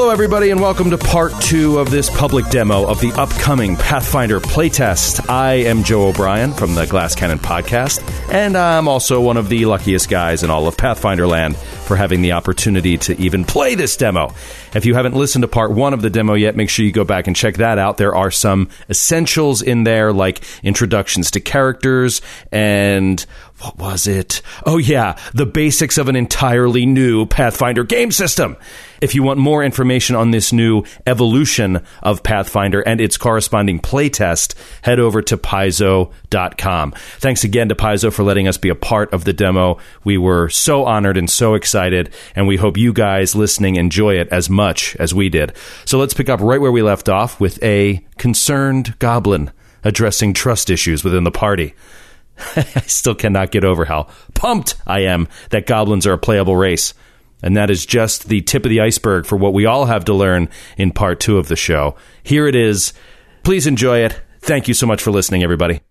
Hello, everybody, and welcome to part 2 of this public demo of the upcoming Pathfinder playtest. I am Joe O'Brien from the Glass Cannon podcast, and I'm also one of the luckiest guys in all of Pathfinder land for having the opportunity to even play this demo. If you haven't listened to part 1 of the demo yet, make sure you go back and check that out. There are some essentials in there, like introductions to characters and... what was it? Oh, yeah, the basics of an entirely new Pathfinder game system. If you want more information on this new evolution of Pathfinder and its corresponding playtest, head over to Paizo.com. Thanks again to Paizo for letting us be a part of the demo. We were so honored and so excited, and we hope you guys listening enjoy it as much as we did. So let's pick up right where we left off with a concerned goblin addressing trust issues within the party. I still cannot get over how pumped I am that goblins are a playable race. And that is just the tip of the iceberg for what we all have to learn in part 2 of the show. Here it is. Please enjoy it. Thank you so much for listening, everybody.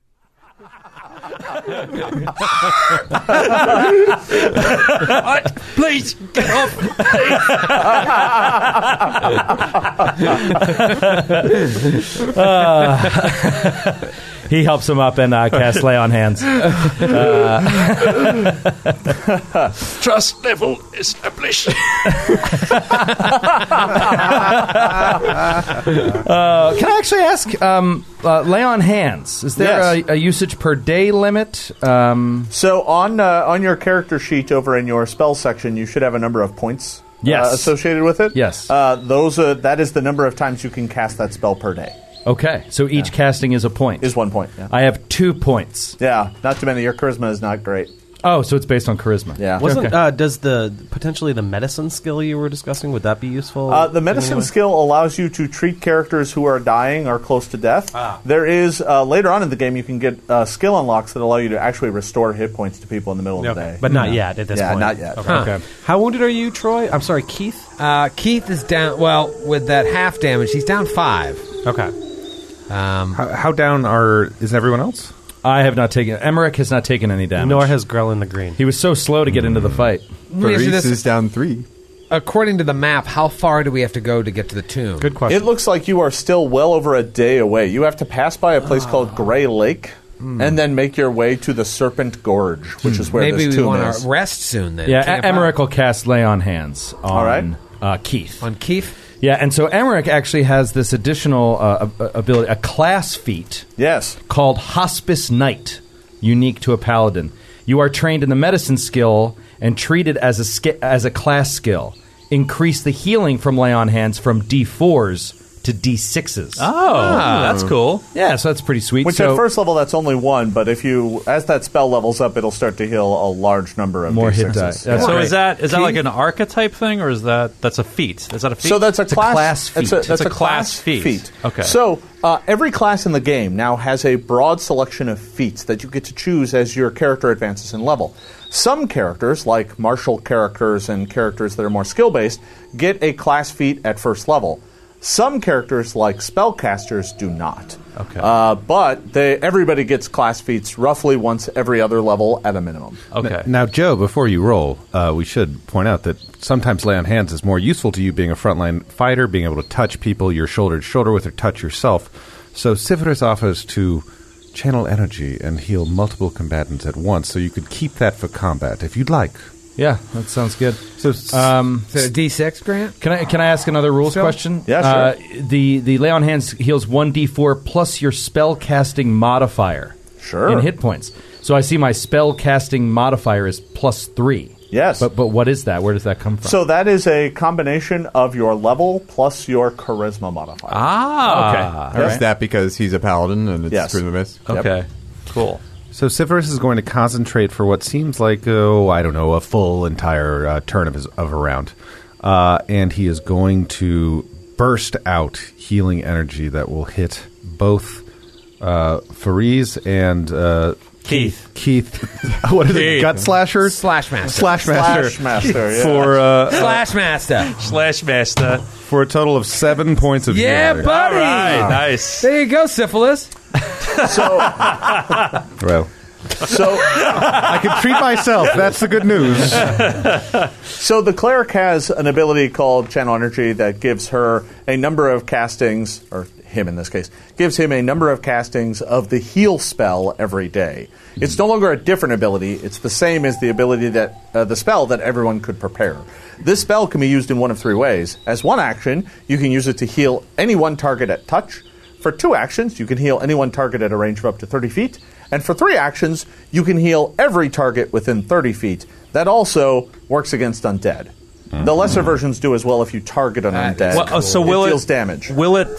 What? Please, get off. He helps him up and casts Lay on Hands. Trust level established. Can I actually ask, Lay on Hands, is there Yes. a usage per day limit? So on your character sheet over in your spell section, you should have a number of points associated with it. Yes. That is the number of times you can cast that spell per day. Okay, so each casting is a point. Is 1 point. Yeah. I have 2 points. Yeah, not too many. Your charisma is not great. Oh, so it's based on charisma. Yeah. Wasn't does the potentially the medicine skill you were discussing, would that be useful? The medicine skill allows you to treat characters who are dying or close to death. There is later on in the game you can get skill unlocks that allow you to actually restore hit points to people in the middle of the day. But not yet at this point. Yeah, not yet. Okay. How wounded are you, Troy? I'm sorry, Keith? Keith is down. Well, with that half damage, he's down 5. Okay. How down is everyone else? I have not taken... Emmerich has not taken any damage. Nor has Grellin the Green. He was so slow to get into the fight. Faris is down 3. According to the map, how far do we have to go to get to the tomb? Good question. It looks like you are still well over a day away. You have to pass by a place called Grey Lake and then make your way to the Serpent Gorge, which is where Maybe this we tomb want is. to rest soon then. Yeah, Camp Emmerich out. will cast Lay on Hands on All right. Keith. On Keith? Yeah, and so Emmerich actually has this additional ability, a class feat Yes. called Hospice Knight, unique to a paladin. You are trained in the medicine skill and treated as a class skill. Increase the healing from Lay on Hands from D4s to D6s. That's cool. Yeah, so that's pretty sweet. Which at first level that's only 1, but as that spell levels up, it'll start to heal a large number of More D6s. hit die. That's So great. is that like an archetype thing, or that's a feat? Is that a feat? So that's a It's a class feat. That's It's a class feat. Okay. So every class in the game now has a broad selection of feats that you get to choose as your character advances in level. Some characters, like martial characters and characters that are more skill-based, get a class feat at first level. Some characters, like spellcasters, do not. Okay. But everybody gets class feats roughly once every other level at a minimum. Okay. Now, Joe, before you roll, we should point out that sometimes Lay on Hands is more useful to you being a frontline fighter, being able to touch people you're shoulder to shoulder with or touch yourself. So Sivris offers to channel energy and heal multiple combatants at once, so you could keep that for combat if you'd like. Yeah, that sounds good. So D6, Grant? Can I ask another rules question? Yeah, sure. The Lay on Hands heals 1d4 plus your spell casting modifier. Sure. In hit points. So I see my spell casting modifier is +3. Yes. But what is that? Where does that come from? So that is a combination of your level plus your charisma modifier. Okay. Is that because he's a paladin and it's Yes. charisma based? Okay. Cool. So Sivris is going to concentrate for what seems like, a full entire turn of a round. And he is going to burst out healing energy that will hit both Faris and Keith. What is it? Gut Slashers? Slash Master. Slashmaster. Slashmaster, yeah. For Slash Master. Slash master. for a total of 7 points of Yeah, healing. buddy. All right. Nice. There you go, syphilis. So, Well, So I can treat myself. That's the good news. So the cleric has an ability called Channel Energy that gives her a number of castings, or him in this case, gives him a number of castings of the heal spell every day. It's no longer a different ability. It's the same as the ability that the spell that everyone could prepare. This spell can be used in one of three ways. As one action, you can use it to heal any one target at touch. For 2 actions, you can heal any one target at a range of up to 30 feet. And for 3 actions, you can heal every target within 30 feet. That also works against undead. The lesser versions do as well if you target an undead. Well, so will it deals damage. Will it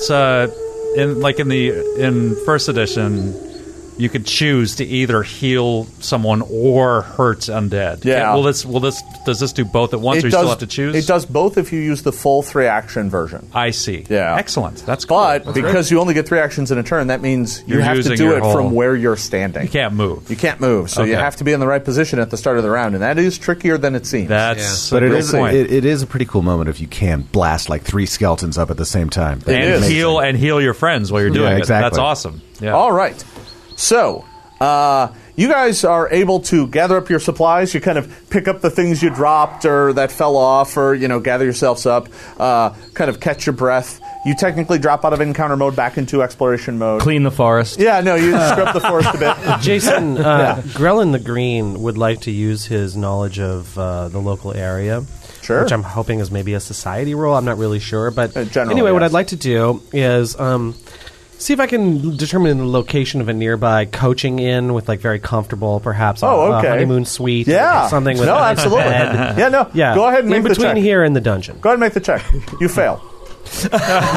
in first edition? You could choose to either heal someone or hurt undead. Yeah. Does this do both at once, or you still have to choose? It does both if you use the full 3-action version. I see. Yeah. Excellent. That's cool. But because you only get 3 actions in a turn, that means you You're have to using do your it whole- from where you're standing. You can't move. You can't move, so you Okay. have to be in the right position at the start of the round, and that is trickier than it seems. That's But a it great is point. it is a pretty cool moment if you can blast like 3 skeletons up at the same time. It is. and heal your friends while you're doing Yeah, it. exactly. That's awesome. Yeah. All right. So, you guys are able to gather up your supplies. You kind of pick up the things you dropped or that fell off, or, gather yourselves up, kind of catch your breath. You technically drop out of encounter mode back into exploration mode. Clean the forest. Yeah, no, you scrub the forest a bit. Jason, Grellin the Green would like to use his knowledge of the local area. Sure. Which I'm hoping is maybe a society role. I'm not really sure. But generally, anyway, what yes. I'd like to do is see if I can determine the location of a nearby coaching inn with, like, very comfortable, perhaps okay. a honeymoon suite. Yeah. Or something with No, a nice absolutely. bed. Yeah, no. Yeah. Go ahead and in make the between check. here and the dungeon. Go ahead and make the check. You fail. But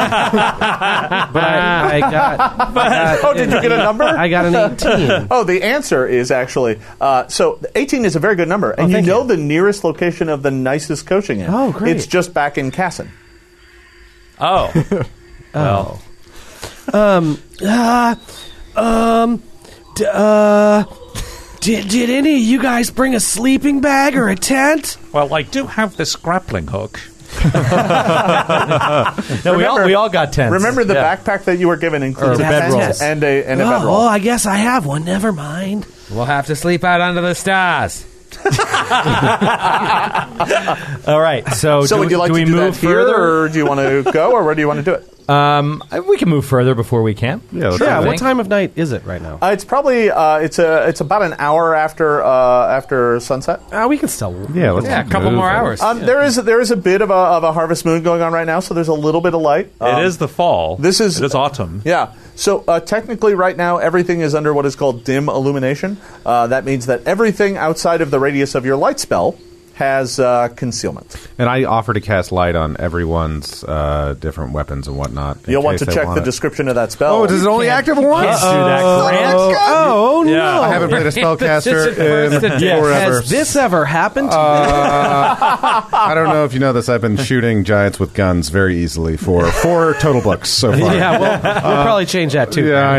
I got. Oh, did you get a number? I got an 18. Oh, the answer is actually so 18 is a very good number, and you thank know you. the nearest location of the nicest coaching inn. Oh, great. It's just back in Casson. Oh. Well. Did any of you guys bring a sleeping bag or a tent? Well, I do have this grappling hook. No, we all got tents. Remember the Yeah. backpack that you were given includes Or a bedrolls. tent and a bedroll. I guess I have one. Never mind. We'll have to sleep out under the stars. All right. So, So would you like do to we do move that here, further? or do you want to go, or where do you want to do it? We can move further before we camp. Yeah, let's Sure, do I that. What think. time of night is it right now? It's probably it's about an hour after sunset. We can still. Yeah, let's Yeah, a couple move. more hours. There is a bit of a harvest moon going on right now, so there's a little bit of light. It is the fall. this is- It is autumn. Yeah. So technically, right now, everything is under what is called dim illumination. That means that everything outside of the radius of your light spell has concealment. And I offer to cast light on everyone's different weapons and whatnot. in You'll want case to they check want the it. description of that spell. Oh, does it only active once? Can't do that, Grant. Oh, Yeah. no! I haven't played a spellcaster in forever. Has this ever happened to you? I don't know if you know this. I've been shooting giants with guns very easily for 4 total books so far. Yeah, we'll probably change that too. Yeah, I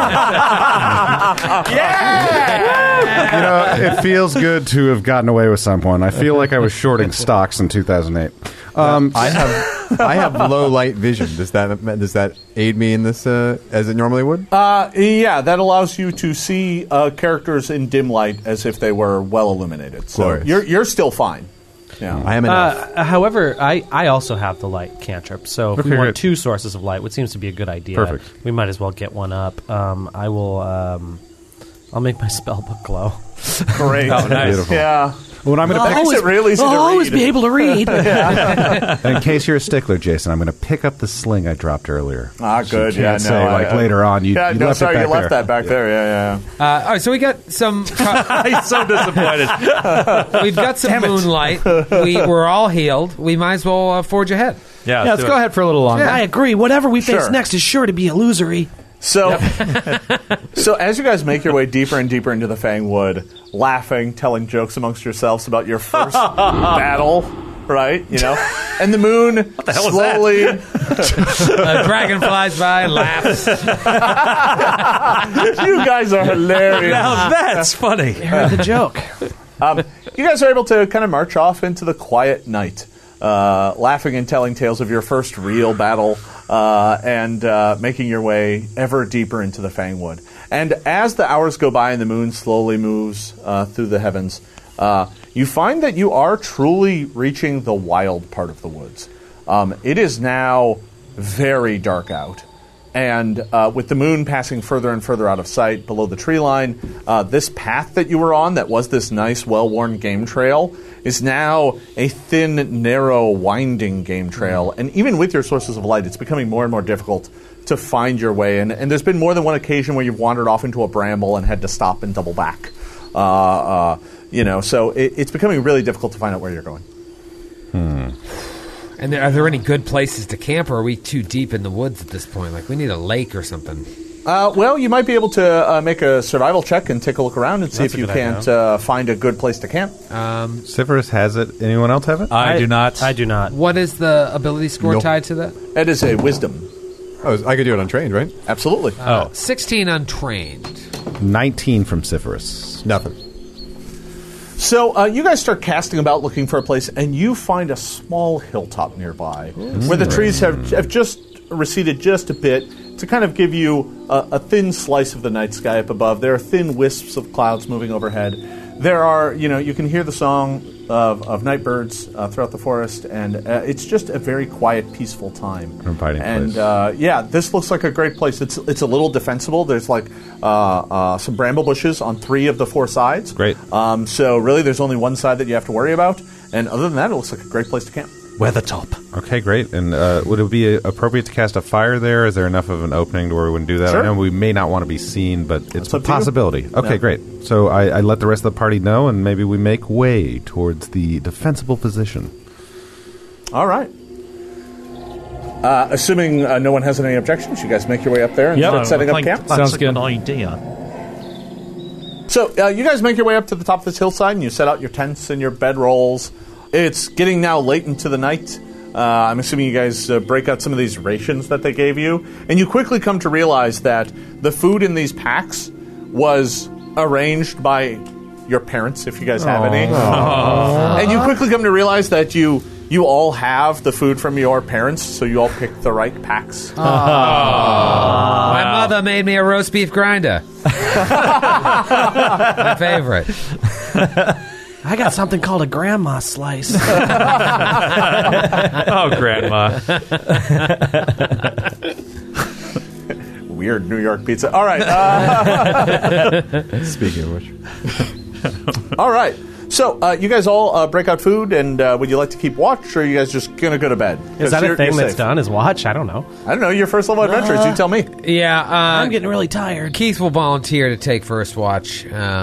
know. You know, it feels good to have gotten away with someone. I feel like I was shorting stocks in 2008. I have low light vision. Does that aid me in this as it normally would? Yeah, that allows you to see characters in dim light as if they were well illuminated. So Glorious. you're still fine. Yeah. I am enough. However, I also have the light cantrip, so if we Okay, want good. 2 sources of light, which seems to be a good idea, Perfect. we might as well get one up. I will. I'll make my spell book glow. Great. Oh, nice. Beautiful. Yeah. When I'm going That makes it real easy to I'll always read. be able to read. in case you're a stickler, Jason, I'm going to pick up the sling I dropped earlier. Ah, good. So you can't yeah, say, no, like, later on, you yeah, no, left sorry, it back you left there. that back there. Yeah. All right, so we got some. I'm so disappointed. We've got some moonlight. We're all healed. We might as well forge ahead. Yeah, Yeah, let's go ahead for a little longer. I agree. Whatever we face Sure. next is sure to be illusory. So, so as you guys make your way deeper and deeper into the Fangwood, laughing, telling jokes amongst yourselves about your first battle, right? You know, and the moon slowly. A dragon flies by, laughs. You guys are hilarious. Now that's funny. Heard the joke. You guys are able to kind of march off into the quiet night, laughing and telling tales of your first real battle, and making your way ever deeper into the Fangwood. And as the hours go by and the moon slowly moves through the heavens, you find that you are truly reaching the wild part of the woods. It is now very dark out. And with the moon passing further and further out of sight below the tree line, this path that you were on that was this nice, well-worn game trail is now a thin, narrow, winding game trail. And even with your sources of light, it's becoming more and more difficult to find your way. And there's been more than one occasion where you've wandered off into a bramble and had to stop and double back. So it's becoming really difficult to find out where you're going. And are there any good places to camp, or are we too deep in the woods at this point? Like, we need a lake or something. Well, you might be able to make a survival check and take a look around and see if you can't find a good place to camp. Siferus has it. Anyone else have it? I do not. I do not. What is the ability score tied to that? It is a wisdom. Oh, I could do it untrained, right? Absolutely. 16 untrained. 19 from Siferus. Nothing. So you guys start casting about looking for a place, and you find a small hilltop nearby where the trees have just receded just a bit to kind of give you a thin slice of the night sky up above. There are thin wisps of clouds moving overhead. There are, you can hear the song of night birds throughout the forest, and it's just a very quiet, peaceful time. An inviting place. And this looks like a great place. It's a little defensible. There's like some bramble bushes on 3 of the 4 sides. Great. So really, there's only one side that you have to worry about, and other than that, it looks like a great place to camp. Weathertop. Okay, great. And would it be appropriate to cast a fire there? Is there enough of an opening to where we wouldn't do that? Sure. I know we may not want to be seen, but it's a up to you. possibility. Okay, Yeah. great. So I let the rest of the party know, and maybe we make way towards the defensible position. All right. Assuming no one has any objections, you guys make your way up there and start setting up camp. That's Sounds a good. good idea. So you guys make your way up to the top of this hillside, and you set out your tents and your bedrolls. It's getting now late into the night. I'm assuming you guys break out some of these rations that they gave you, and you quickly come to realize that the food in these packs was arranged by your parents, if you guys have any. And you quickly come to realize that you all have the food from your parents, so you all picked the right packs. My mother made me a roast beef grinder. My favorite. I got something called a grandma slice. Oh, Grandma. Weird New York pizza. All right. Speaking of which. All right. So you guys all break out food, and would you like to keep watch, or are you guys just going to go to bed? Is that a thing you're that's safe. done? Is watch? I don't know. I don't know. Your first level adventures. You tell me. Yeah, I'm getting really tired. Keith will volunteer to take first watch,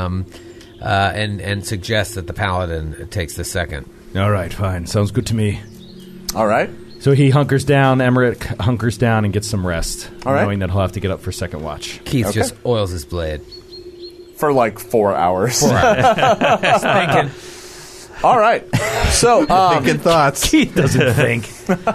and suggest that the paladin takes the second. All right, fine. Sounds good to me. All right. So he hunkers down, Emmerich hunkers down and gets some rest, All right. knowing that he'll have to get up for second watch. Keith Okay. just oils his blade. For like 4 hours. Thinking. All right. So, Thinking thoughts. Keith doesn't think.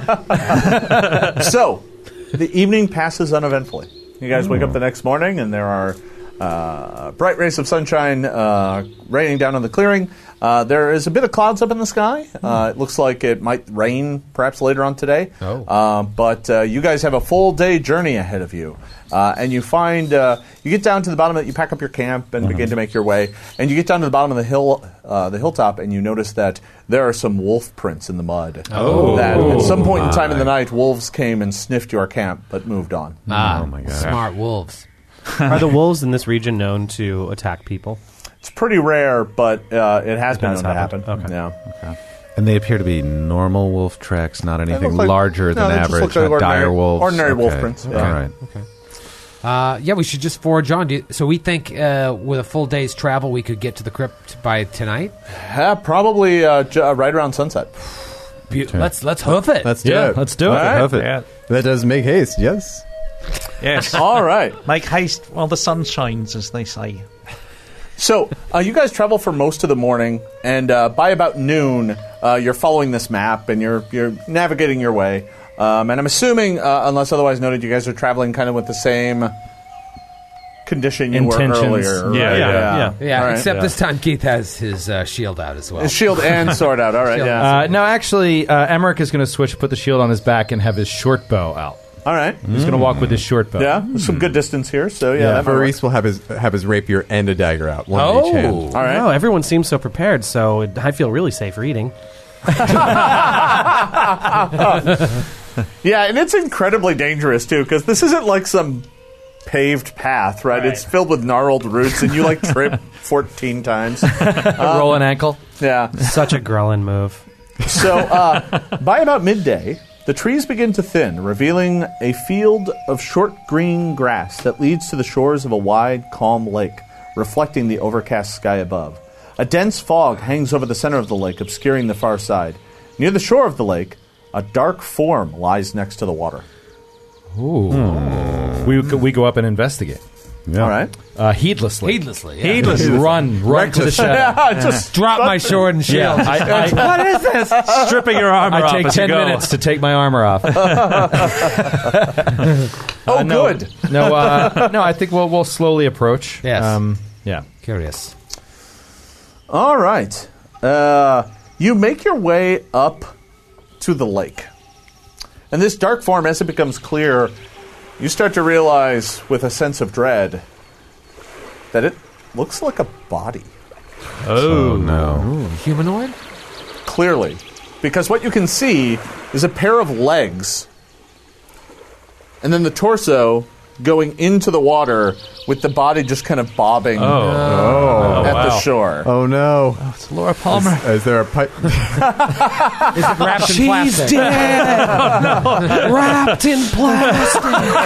so the evening passes uneventfully. You guys wake up the next morning, and there are bright rays of sunshine raining down on the clearing. There is a bit of clouds up in the sky. It looks like it might rain perhaps later on today. But you guys have a full day journey ahead of you. And you find, you get down to the bottom of it, you pack up your camp and begin to make your way. And you get down to the bottom of the hilltop, and you notice that there are some wolf prints in the mud. That at some point in time in the night, wolves came and sniffed your camp, but moved on. Oh, my God. Smart wolves. Are the wolves in this region known to attack people? It's pretty rare, but it has been has known to happened. happen. Okay. Yeah. And they appear to be normal wolf tracks, not anything look like- larger no, than they just average, look like not dire ordinary- wolves. ordinary wolf prints, yeah. All right. Yeah, we should just forge on. So we think with a full day's travel, we could get to the crypt by tonight. Probably right around sunset. Let's hoof it. Let's do it. Let's do it. All right. Hoof it. Yeah. That does make haste, yes. Yes. All right. Make haste while the sun shines, as they say. So you guys travel for most of the morning, and by about noon, you're following this map, and you're navigating your way. And I'm assuming, unless otherwise noted, you guys are traveling kind of with the same condition you Intentions. were earlier. Yeah, right? yeah. Yeah, All right. except this time Keith has his shield out as well. His shield and sword out. All right. Shield. Yeah. No, actually, Emmerich is going to switch, put the shield on his back, and have his short bow out. All right. He's going to walk with his short bow. Yeah, there's some good distance here. So yeah, that might work. Maurice will have his rapier and a dagger out, one in each hand. All right. No, everyone seems so prepared, so I feel really safe reading. Yeah, and it's incredibly dangerous too, because this isn't like some paved path, right? It's filled with gnarled roots, and you like trip 14 times. Roll an ankle. Yeah. Such a Grelin move. So by about midday, the trees begin to thin, revealing a field of short green grass that leads to the shores of a wide, calm lake, reflecting the overcast sky above. A dense fog hangs over the center of the lake, obscuring the far side. Near the shore of the lake, a dark form lies next to the water. Ooh. We go up and investigate. Yeah. All right. Heedlessly. Heedlessly. Run to the shadow. Just Drop my sword and shield. What is this? Stripping your armor off I take as 10 you go. minutes to take my armor off. good. No, I think we'll slowly approach. Yes. Yeah. Curious. All right. You make your way up to the lake. And this dark form, as it becomes clear, you start to realize with a sense of dread that it looks like a body. Oh, no. Humanoid? Clearly. Because what you can see is a pair of legs and then the torso going into the water with the body just kind of bobbing at the shore. Oh no! It's Laura Palmer. Is there a pipe? Is it wrapped in She's plastic? dead! Wrapped in plastic!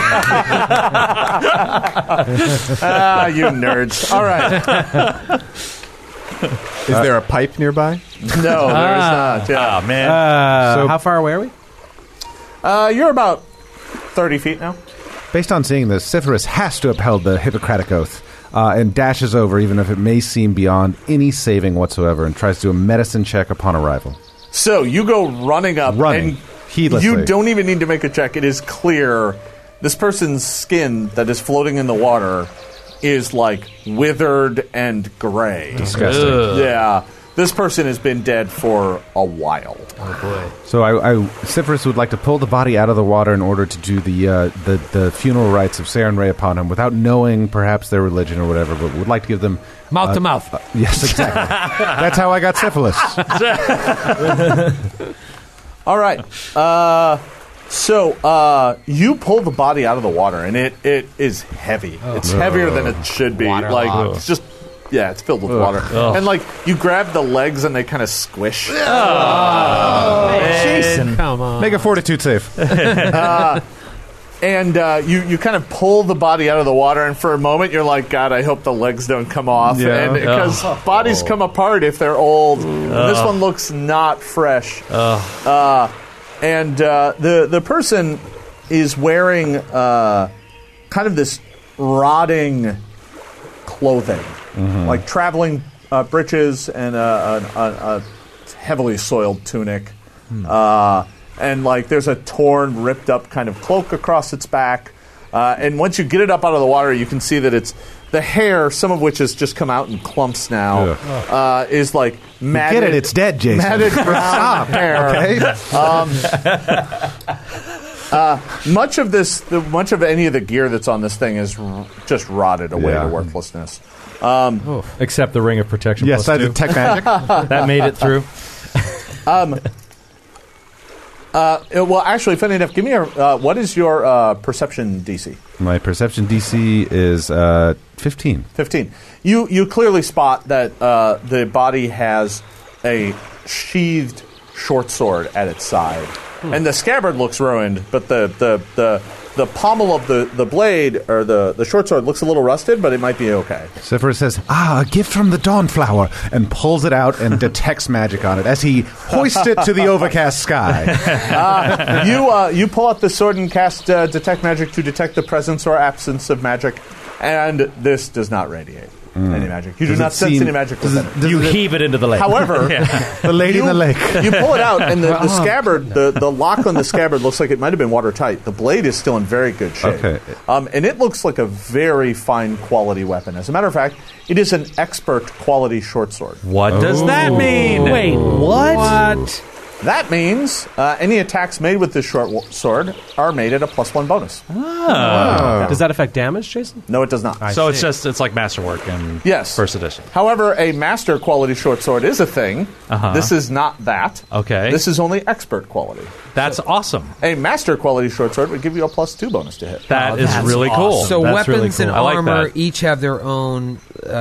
Ah, you nerds. All right. Is there a pipe nearby? No, there is not. Yeah. Oh, man. So how far away are we? You're about 30 feet now. Based on seeing this, Cypherus has to upheld the Hippocratic Oath and dashes over, even if it may seem beyond any saving whatsoever, and tries to do a medicine check upon arrival. So you go running up. And heedlessly. you don't even need to make a check. It is clear this person's skin that is floating in the water is like withered and gray. Disgusting. Yeah. This person has been dead for a while. Oh, boy. So Cypherus would like to pull the body out of the water in order to do the funeral rites of Saren Ray upon him, without knowing perhaps their religion or whatever, but would like to give them... Mouth to mouth. Yes, exactly. That's how I got syphilis. All right. So you pull the body out of the water, and it is heavy. It's heavier than it should be. Waterlogged. It's just... Yeah, it's filled with water. And, like, you grab the legs and they kind of squish. Jason. Come on. Make a fortitude save. And you kind of pull the body out of the water, and for a moment you're like, God, I hope the legs don't come off. Yeah. And because bodies come apart if they're old. This one looks not fresh. And the person is wearing kind of this rotting clothing. Like traveling breeches and a heavily soiled tunic. And like there's a torn, ripped up kind of cloak across its back. And once you get it up out of the water, you can see that it's the hair, some of which has just come out in clumps now, is like matted. Get it? It's dead, Jason. Matted brown hair. Okay. Much of any of the gear that's on this thing is just rotted away to worthlessness. Except the ring of protection. Yes, I +2. detect magic. That made it through. Well, actually, funny enough, give me what is your perception DC? My perception DC is 15. 15. You clearly spot that the body has a sheathed short sword at its side, and the scabbard looks ruined, but the pommel of the blade or the short sword looks a little rusted, but it might be okay. Cypherus says, a gift from the Dawnflower, and pulls it out and detects magic on it as he hoists it to the overcast sky. You pull out the sword and cast Detect Magic to detect the presence or absence of magic, and this does not radiate any magic. You do not sense any magic within it. You heave it into the lake. However, The lady in the lake. you pull it out, and the scabbard, the lock on the scabbard looks like it might have been watertight. The blade is still in very good shape. Okay. And it looks like a very fine quality weapon. As a matter of fact, it is an expert quality short sword. What does that mean? Wait, what? That means any attacks made with this short sword are made at a +1 bonus. Does that affect damage, Jason? No, it does not. So it's like Masterwork in Yes. first edition. However, a master quality short sword is a thing. This is not that. Okay. This is only expert quality. That's awesome. A master quality short sword would give you a +2 bonus to hit. That is really cool. So That's really weapons and cool. I like armor that. each have their own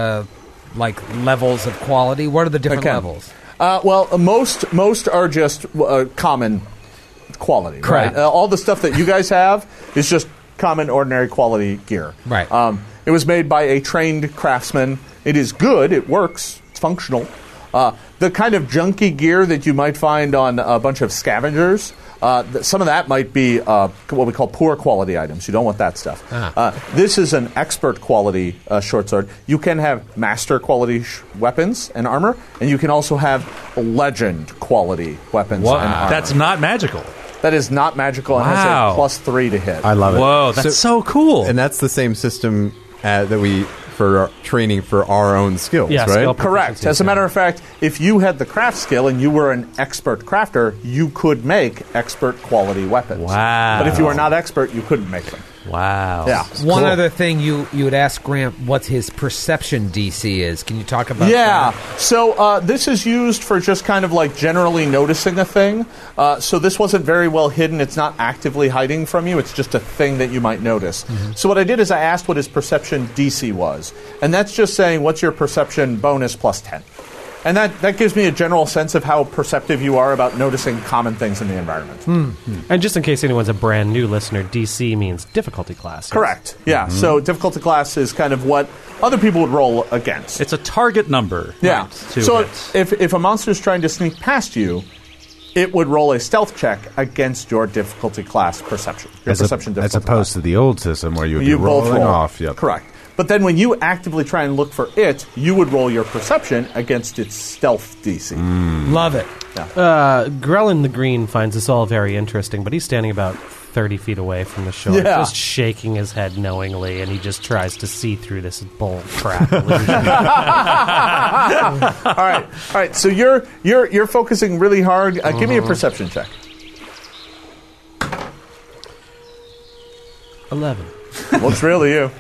levels of quality. What are the different Okay. levels? Well, most are just common quality. Correct. Right? All the stuff that you guys have is just common, ordinary quality gear. Right. It was made by a trained craftsman. It is good. It works. It's functional. The kind of junky gear that you might find on a bunch of scavengers, some of that might be what we call poor quality items. You don't want that stuff. This is an expert quality short sword. You can have master quality weapons and armor, and you can also have legend quality weapons and armor. That's not magical. That is not magical and Wow. has a +3 to hit. I love it. Whoa, that's so cool. And that's the same system that we for training for our own skills, Yeah, right? skill Correct. proficiency, As a matter of fact, if you had the craft skill and you were an expert crafter, you could make expert quality weapons. Wow. But if you are not expert, you couldn't make them. Wow. Yeah. One other thing you would ask Grant what his perception DC is. Can you talk about Yeah. that? So this is used for just kind of like generally noticing a thing. So this wasn't very well hidden. It's not actively hiding from you. It's just a thing that you might notice. So what I did is I asked what his perception DC was. And that's just saying, what's your perception bonus +10? And that gives me a general sense of how perceptive you are about noticing common things in the environment. And just in case anyone's a brand new listener, DC means difficulty class. yes? Correct. Yeah. So difficulty class is kind of what other people would roll against. It's a target number. Yeah. Right, to So hit. if a monster's trying to sneak past you, it would roll a stealth check against your difficulty class perception. Your perception as difficulty opposed class. to the old system where you would You be both rolling roll. off. Yep. Correct. But then when you actively try and look for it, you would roll your perception against its stealth DC. Love it. Grellin the Green finds this all very interesting, but he's standing about 30 feet away from the shore, Yeah. just shaking his head knowingly, and he just tries to see through this bull crap illusion. All right. So you're focusing really hard. Give me a perception check. 11. Looks really you.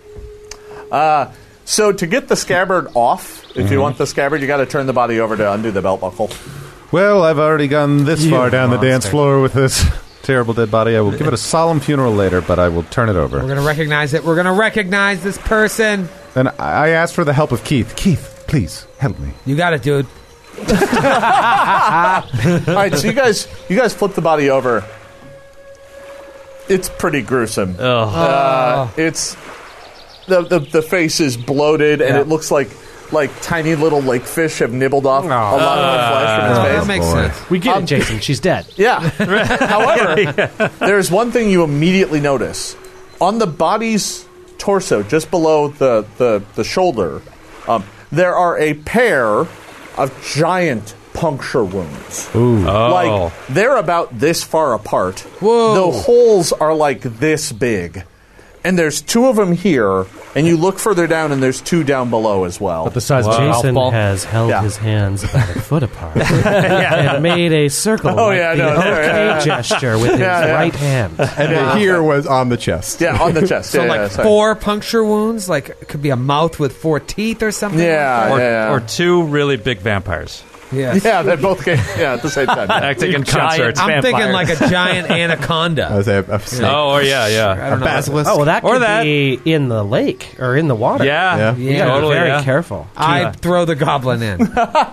So to get the scabbard off, if you want the scabbard, you got to turn the body over to undo the belt buckle. Well, I've already gone this You far down the dance monster. floor with this terrible dead body. I will give it a solemn funeral later, but I will turn it over. We're going to recognize it. We're going to recognize this person. And I asked for the help of Keith. Keith, please help me. You got it, dude. All right, so you guys flip the body over. It's pretty gruesome. It's the face is bloated, and it looks like tiny little lake fish have nibbled off a lot of the flesh from its That face. makes sense. We get it, Jason. She's dead. Yeah. However, there's one thing you immediately notice on the body's torso, just below the shoulder. There are a pair of giant puncture wounds. Like they're about this far apart. Whoa. The holes are like this big. And there's two of them here, and you look further down, and there's two down below as well. The size of a golf Jason ball. has held Yeah. his hands about a foot apart and made a circle Oh, like yeah, the no, okay gesture with his right hand. And the here was on the chest. Yeah, on the chest. So yeah, like yeah, sorry. 4 puncture wounds, like it could be a mouth with 4 teeth or something. Yeah, like yeah. Or two really big vampires that? Yes. Yeah, they both came at the same time. acting in concert. I'm thinking like a giant anaconda. I was a snake. Oh, or yeah. I don't know. Basilisk. Oh, well, that Or could that. be in the lake or in the water. Yeah. Yeah. You gotta Totally, be very yeah. careful. I'd throw the goblin in.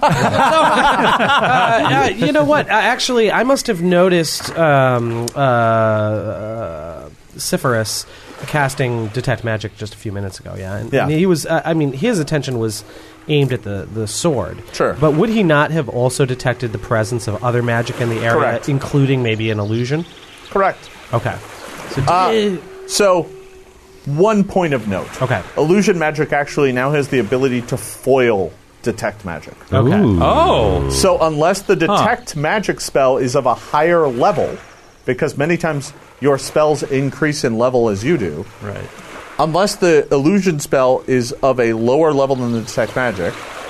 You know what? Actually, I must have noticed Cypherus casting Detect Magic just a few minutes ago, yeah. And, Yeah. and he was, his attention was aimed at the sword. Sure. But would he not have also detected the presence of other magic in the area, Correct. including maybe an illusion? Correct. Okay. So, one point of note. Okay. Illusion magic actually now has the ability to foil detect magic. Okay. Oh. So unless the detect magic spell is of a higher level, because many times your spells increase in level as you do, Right. unless the illusion spell is of a lower level than the detect magic,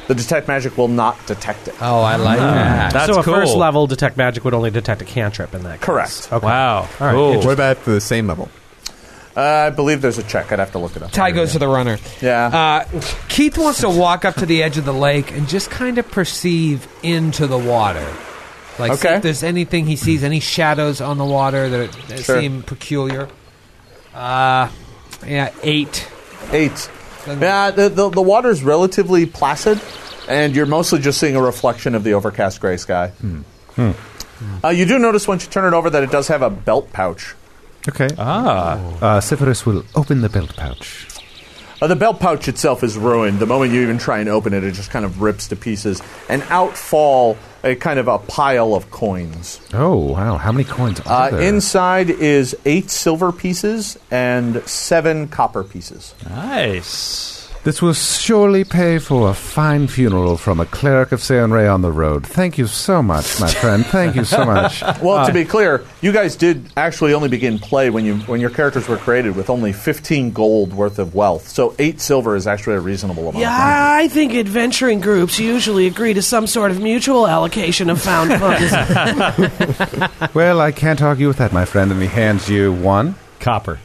the detect magic will not detect it. Oh, I like that. That's so a cool. first level detect magic would only detect a cantrip in that case. Correct. Okay. Wow. All right. Cool. What about the same level? I believe there's a check. I'd have to look it up. Ty goes to the runner. Yeah. Keith wants to walk up to the edge of the lake and just kind of perceive into the water. Like, see Okay. if there's anything he sees, any shadows on the water that Sure. seem peculiar. Yeah, 8. 8. Yeah, the water's relatively placid, and you're mostly just seeing a reflection of the overcast gray sky. You do notice once you turn it over that it does have a belt pouch. Okay. Sipharus will open the belt pouch. The belt pouch itself is ruined. The moment you even try and open it, it just kind of rips to pieces, and out fall a kind of a pile of coins. Oh, wow. How many coins are there? Inside is 8 silver pieces and 7 copper pieces. Nice. This will surely pay for a fine funeral from a cleric of Seonrae on the road. Thank you so much, my friend. Thank you so much. Well, to be clear, you guys did actually only begin play when your characters were created with only 15 gold worth of wealth. So 8 silver is actually a reasonable amount. Yeah, I think adventuring groups usually agree to some sort of mutual allocation of found funds. Well, I can't argue with that, my friend. And he hands you 1 Copper.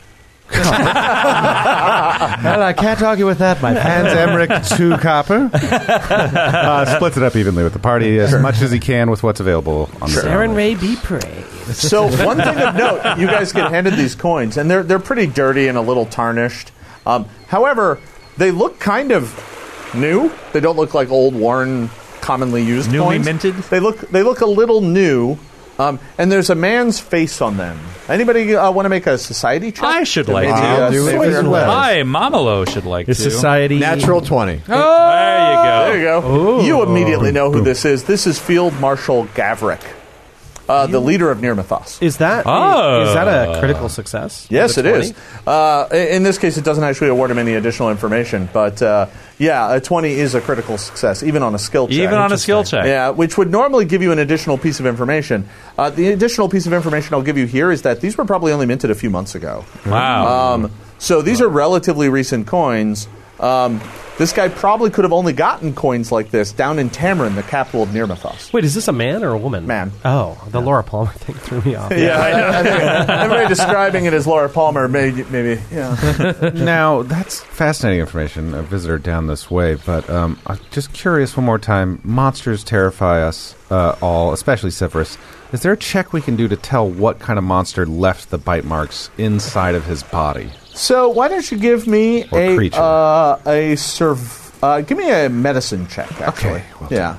Well, I can't argue with that, my friend. Hands Emmerich 2 copper. Splits it up evenly with the party as much as he can with what's available on the Aaron Ray be praised. So one thing of note, you guys get handed these coins, and they're pretty dirty and a little tarnished. However, they look kind of new. They don't look like old, worn, commonly used Newly coins. minted? They look a little new, and there's a man's face on them. Anybody want to make a society check? I should like Maybe, to. I'll do it figure as it well. out. Hi, Mamalo should like Is to. society Natural 20. There you go. There you go. You immediately know who this is. This is Field Marshal Gavrik, the leader of Nirmathos. Is that Oh. is that a critical success? Yes, The it is. In this case, it doesn't actually award him any additional information, but yeah, a 20 is a critical success, even on a skill check. Even on a skill check. Yeah, which would normally give you an additional piece of information. The additional piece of information I'll give you here is that these were probably only minted a few months ago. Wow. So these are relatively recent coins. This guy probably could have only gotten coins like this down in Tamarin, the capital of Nirmathos. Wait, is this a man or a woman? Man. Oh, the Laura Palmer thing threw me off. Yeah, I think everybody describing it as Laura Palmer, maybe yeah. Now, that's fascinating information, a visitor down this way, but I'm just curious one more time. Monsters terrify us all, especially Sipharus. Is there a check we can do to tell what kind of monster left the bite marks inside of his body? So why don't you give me Or creature. give me a medicine check, actually. Okay, well yeah.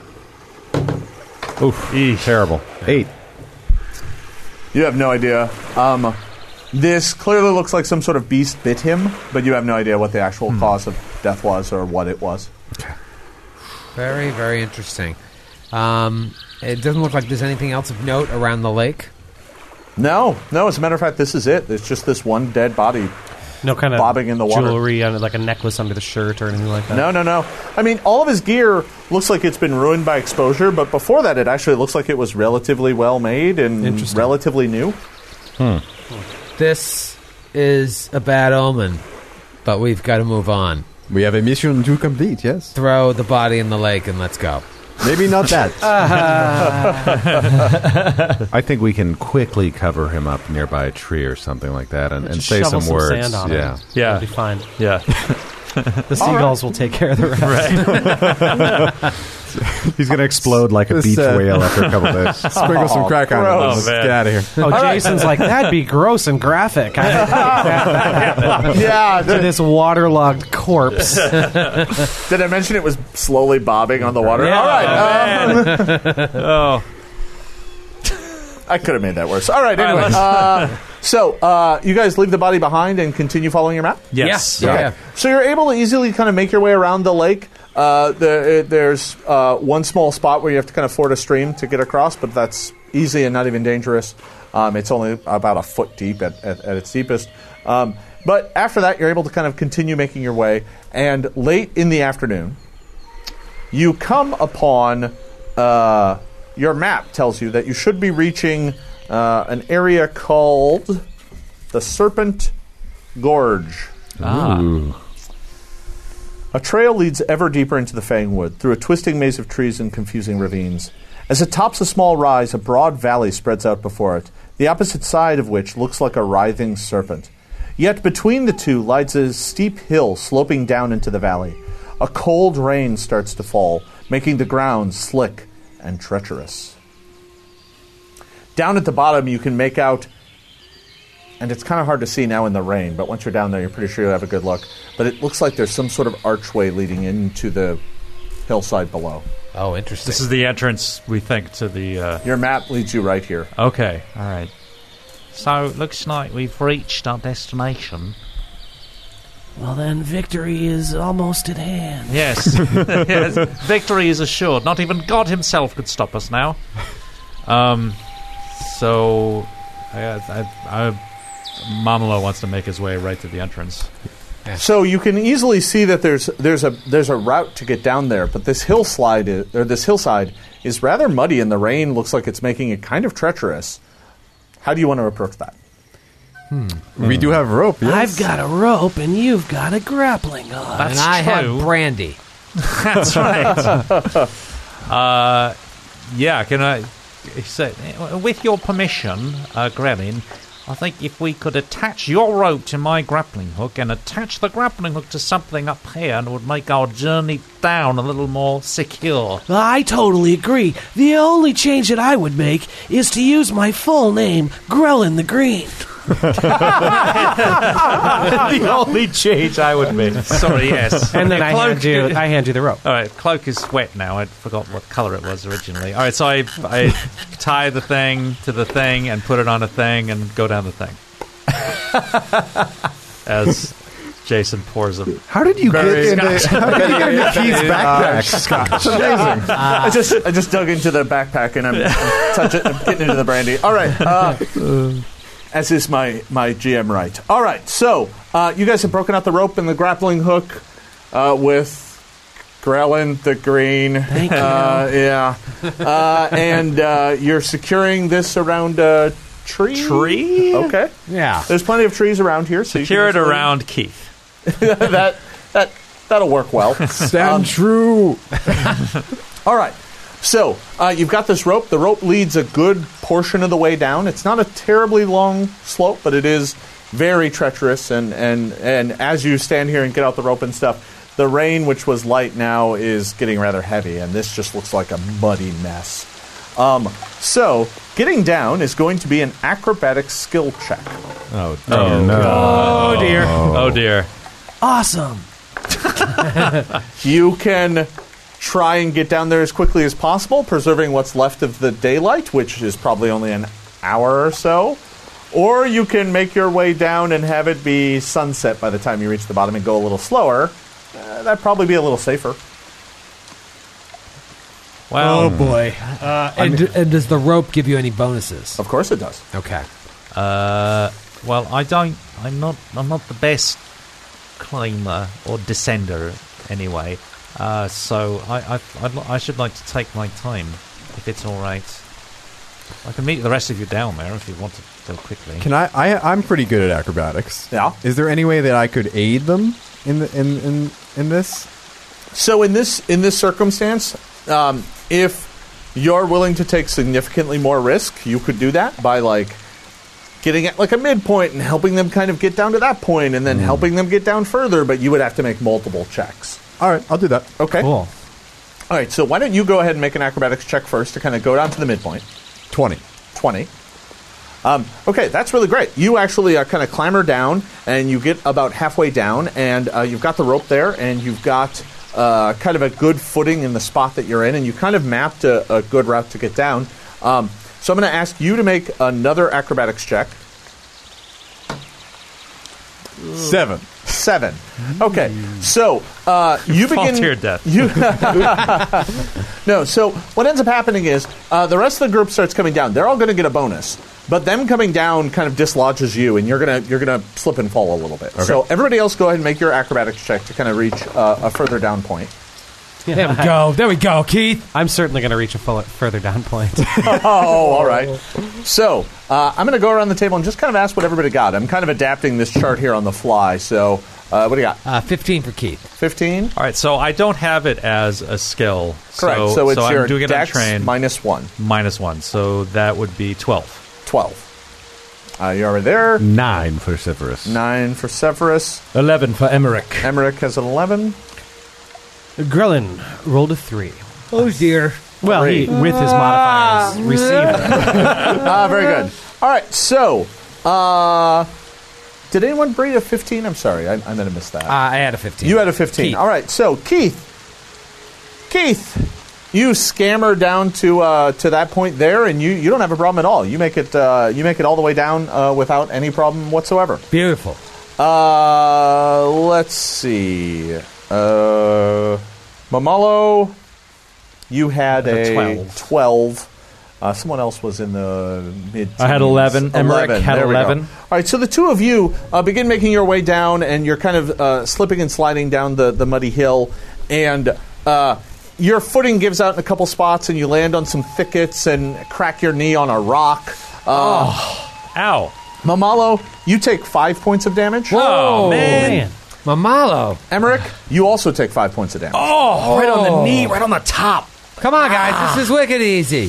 Oof, terrible. 8. You have no idea. This clearly looks like some sort of beast bit him, but you have no idea what the actual cause of death was or what it was. Very, very interesting. It doesn't look like there's anything else of note around the lake. No. As a matter of fact, this is it. It's just this one dead body. No kind of Bobbing in the water. jewelry, like a necklace under the shirt or anything like that. No. I mean, all of his gear looks like it's been ruined by exposure, but before that, it actually looks like it was relatively well made and Interesting. relatively new. This is a bad omen, but we've got to move on. We have a mission to complete, yes. Throw the body in the lake and let's go. Maybe not that. I think we can quickly cover him up nearby a tree or something like that and Just say shovel some words. sand on Yeah. it. Yeah. It'll be fine. Yeah. The seagulls will take care of the rest. He's going to explode like a This, beach whale after a couple days. Sprinkle some crack on it. gross. Let's man. get out of here. Oh, Jason's like, that'd be gross and graphic. Yeah. To this waterlogged corpse. Did I mention it was slowly bobbing on the water? Yeah. All right. Oh. I could have made that worse. All right. Anyway, so you guys leave the body behind and continue following your map. Yes. Yeah. So you're able to easily kind of make your way around the lake. There's one small spot where you have to kind of ford a stream to get across, but that's easy and not even dangerous. It's only about a foot deep at its deepest. But after that, you're able to kind of continue making your way. And late in the afternoon, you come upon your map tells you that you should be reaching an area called the Serpent Gorge. Ooh. A trail leads ever deeper into the Fangwood, through a twisting maze of trees and confusing ravines. As it tops a small rise, a broad valley spreads out before it, the opposite side of which looks like a writhing serpent. Yet between the two lies a steep hill sloping down into the valley. A cold rain starts to fall, making the ground slick and treacherous. Down at the bottom, you can make out, and it's kind of hard to see now in the rain, but once you're down there, you're pretty sure you'll have a good look. But it looks like there's some sort of archway leading into the hillside below. Oh, interesting. This is the entrance, we think, to the... Your map leads you right here. Okay, all right. So, it looks like we've reached our destination. Well, then victory is almost at hand. Yes. Yes. Victory is assured. Not even God himself could stop us now. So... Mamalo wants to make his way right to the entrance. So you can easily see that there's a route to get down there, but this hillside is rather muddy, and the rain looks like it's making it kind of treacherous. How do you want to approach that? We do have rope, yes. I've got a rope, and you've got a grappling hook. And I have brandy. That's right. Yeah, can I... So, with your permission, Gremlin, I think if we could attach your rope to my grappling hook and attach the grappling hook to something up here, it would make our journey down a little more secure. I totally agree. The only change that I would make is to use my full name, Grellin the Green. The only change I would make. Sorry, yes. And then I hand you the rope. All right, cloak is wet now. I forgot what color it was originally. All right, so I tie the thing to the thing and put it on a thing and go down the thing. As Jason pours them. How did you get into Keith's backpack, Scott? It's amazing. I just dug into the backpack and I'm getting into the brandy. All right. As is my GM right. All right, so you guys have broken out the rope and the grappling hook with Grellin the Green. Thank you. Yeah. And you're securing this around a tree? Tree? Okay. Yeah. There's plenty of trees around here. So Secure it around Keith. That'll work well. Stand true. All right. So, you've got this rope. The rope leads a good portion of the way down. It's not a terribly long slope, but it is very treacherous. And as you stand here and get out the rope and stuff, the rain, which was light now, is getting rather heavy. And this just looks like a muddy mess. So, getting down is going to be an acrobatics skill check. Oh no. Oh, dear. Oh, dear. Awesome. You can try and get down there as quickly as possible, preserving what's left of the daylight, which is probably only an hour or so. Or you can make your way down and have it be sunset by the time you reach the bottom and go a little slower. That'd probably be a little safer. Well, Oh boy. And does the rope give you any bonuses? Of course it does. Okay. Well, I'm not the best climber or descender anyway. So I should like to take my time, if it's all right. I can meet the rest of you down there if you want to go quickly. Can I'm pretty good at acrobatics. Yeah. Is there any way that I could aid them in this? So in this circumstance, if you're willing to take significantly more risk, you could do that by getting at a midpoint and helping them kind of get down to that point and then helping them get down further, but you would have to make multiple checks. All right, I'll do that. Okay. Cool. All right, so why don't you go ahead and make an acrobatics check first to kind of go down to the midpoint. 20. 20. Okay, that's really great. You actually kind of clamber down, and you get about halfway down, and you've got the rope there, and you've got kind of a good footing in the spot that you're in, and you kind of mapped a good route to get down. So I'm going to ask you to make another acrobatics check. 7. 7. Okay, so you Fall begin... to your death. No, so what ends up happening is the rest of the group starts coming down. They're all going to get a bonus, but them coming down kind of dislodges you, and you're gonna slip and fall a little bit. Okay. So everybody else, go ahead and make your acrobatics check to kind of reach a further down point. There we go. There we go, Keith. I'm certainly going to reach a further down point. Oh, all right. So I'm going to go around the table and just kind of ask what everybody got. I'm kind of adapting this chart here on the fly. So What do you got? 15 for Keith. 15? All right, so I don't have it as a skill. Correct. So it's your I'm doing it on dex train. -1. -1. So that would be 12. 12. You're already there. 9 for Severus. 9 for Severus. 11 for Emmerich. Emmerich has an 11. Grillin rolled a 3. Oh, dear. Well, he, with his modifiers, received it. Very good. All right, so, did anyone breed a 15? I'm sorry, I might have missed that. I had a 15. You had a 15. Keith. All right, so, Keith, you scammer down to that point there, and you don't have a problem at all. You make it all the way down without any problem whatsoever. Beautiful. Let's see. Mamalo, you had a 12. Someone else was in the mid. I had 11. Emmerich had There we go. 11. All right, so the two of you begin making your way down, and you're kind of slipping and sliding down the muddy hill, and your footing gives out in a couple spots, and you land on some thickets and crack your knee on a rock. Ow. Mamalo, you take 5 points of damage. Whoa, Man. Mamalo. Emmerich, you also take 5 points of damage. Oh, right on the knee, right on the top. Come on, guys. This is wicked easy.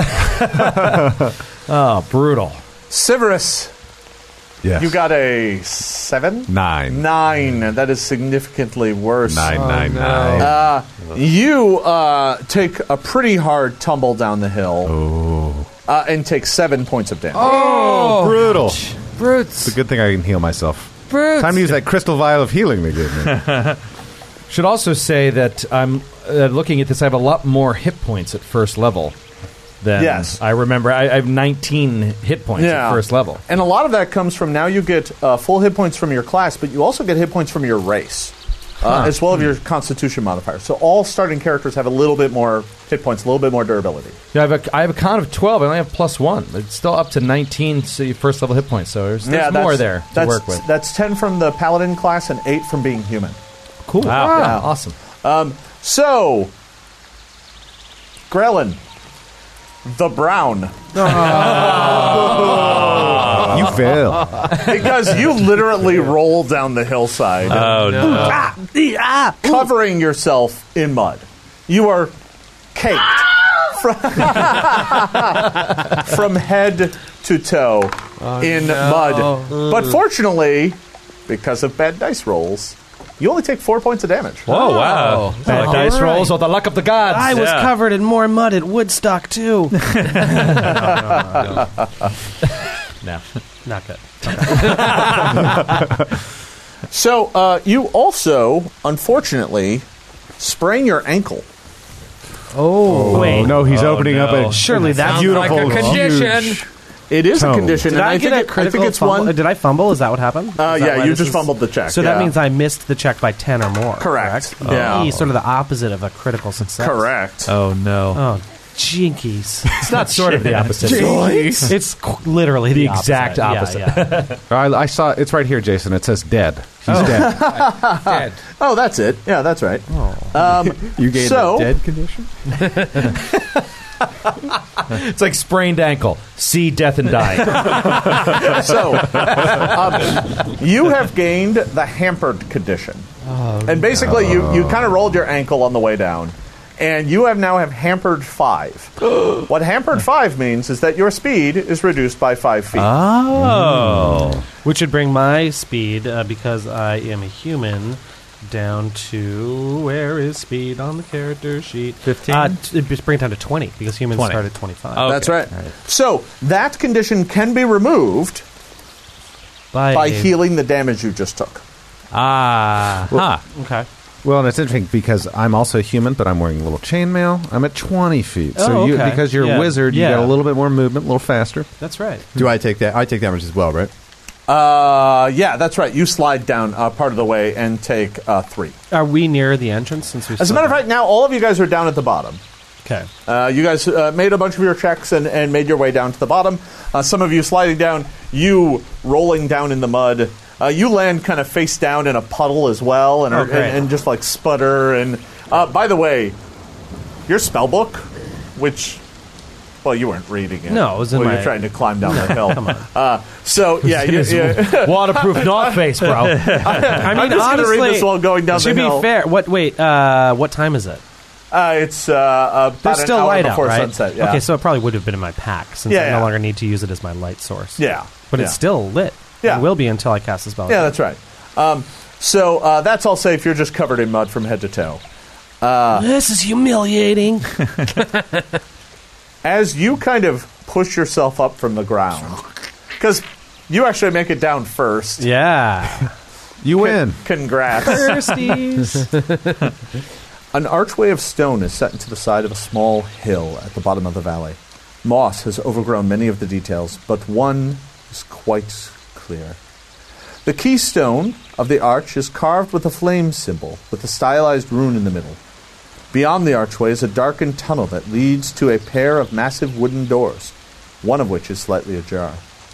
Oh, brutal. Severus, Yes. you got a 7? 9. 9. That is significantly worse. 9. You take a pretty hard tumble down the hill and take 7 points of damage. Oh, brutal. Brutes. It's a good thing I can heal myself. Brutes. Time to use that crystal vial of healing they gave me. Should also say that I'm looking at this. I have a lot more hit points at first level than Yes. I remember. I have 19 hit points at first level. And a lot of that comes from now you get full hit points from your class, but you also get hit points from your race, as well as your constitution modifier. So all starting characters have a little bit more hit points, a little bit more durability. Yeah, I have a con of 12. I only have +1. It's still up to 19 first level hit points, so there's more there to work with. That's 10 from the paladin class and 8 from being human. Cool. Wow. Yeah, awesome. So, Grelin, the Brown. You fail. Because you literally roll down the hillside, Oh, no. covering yourself in mud. You are caked from head to toe in mud. But fortunately, because of bad dice rolls, you only take 4 points of damage. Oh, wow. Bad dice right. rolls or the luck of the gods. I was Yeah. covered in more mud at Woodstock, too. No. Not good. So you also, unfortunately, sprain your ankle. Oh, wait. No, he's opening up no. a Surely that's Sounds like a condition. huge- It is Toe. a condition, Did and I get a I critical think it's fumble? one. Did I fumble? Is that what happened? Is that Yeah, why you this just is- fumbled the check. So yeah. that means I missed the check by 10 or more. Correct. Correct? Yeah. Sort of the opposite of a critical success. Correct. Oh, no. Oh, jinkies. It's not sort of the opposite. It's literally the exact opposite. Yeah. I saw it's right here, Jason. It says dead. He's dead. Dead. Oh, that's it. Yeah, that's right. You gained So- a dead condition? It's like sprained ankle. See death and dying. So, you have gained the hampered condition. And basically, you kind of rolled your ankle on the way down. And you now have hampered 5. What hampered 5 means is that your speed is reduced by 5 feet. Oh. Which would bring my speed, because I am a human, down to... Where is speed on the character sheet? 15? Just bring it down to 20, because humans 20. start at 25. Oh. That's right. So, that condition can be removed by healing the damage you just took. Okay. Well, and it's interesting because I'm also human, but I'm wearing a little chainmail. I'm at 20 feet. So Oh, okay. because you're Yeah. a wizard, you Yeah. got a little bit more movement, a little faster. That's right. Do I take that? I take damage as well, right? Yeah, that's right. You slide down part of the way and take 3. Are we near the entrance? Since we As a matter of fact, now all of you guys are down at the bottom. Okay. You guys made a bunch of your checks and made your way down to the bottom. Some of you sliding down, you rolling down in the mud. You land kind of face down in a puddle as well, and just like sputter. And by the way, your spell book, which Well, you weren't reading it. No, it was in when my- you're trying to climb down the hill. Come on. So yeah, Waterproof North Face, bro. I mean, I'm just going to read this while going down to the hill. be fair, what time is it? It's about There's an still hour light out, before right? sunset. Yeah. Okay, so it probably would have been in my pack since Yeah, I yeah. no longer need to use it as my light source. Yeah. But yeah. it's still lit. Yeah. It will be until I cast the spell. Yeah, that's right. So that's all safe. You're just covered in mud from head to toe. This is humiliating. As you kind of push yourself up from the ground, because you actually make it down first. Yeah. You win. Congrats. An archway of stone is set into the side of a small hill at the bottom of the valley. Moss has overgrown many of the details, but one is quite clear. The keystone of the arch is carved with a flame symbol, with a stylized rune in the middle. Beyond the archway is a darkened tunnel that leads to a pair of massive wooden doors, one of which is slightly ajar.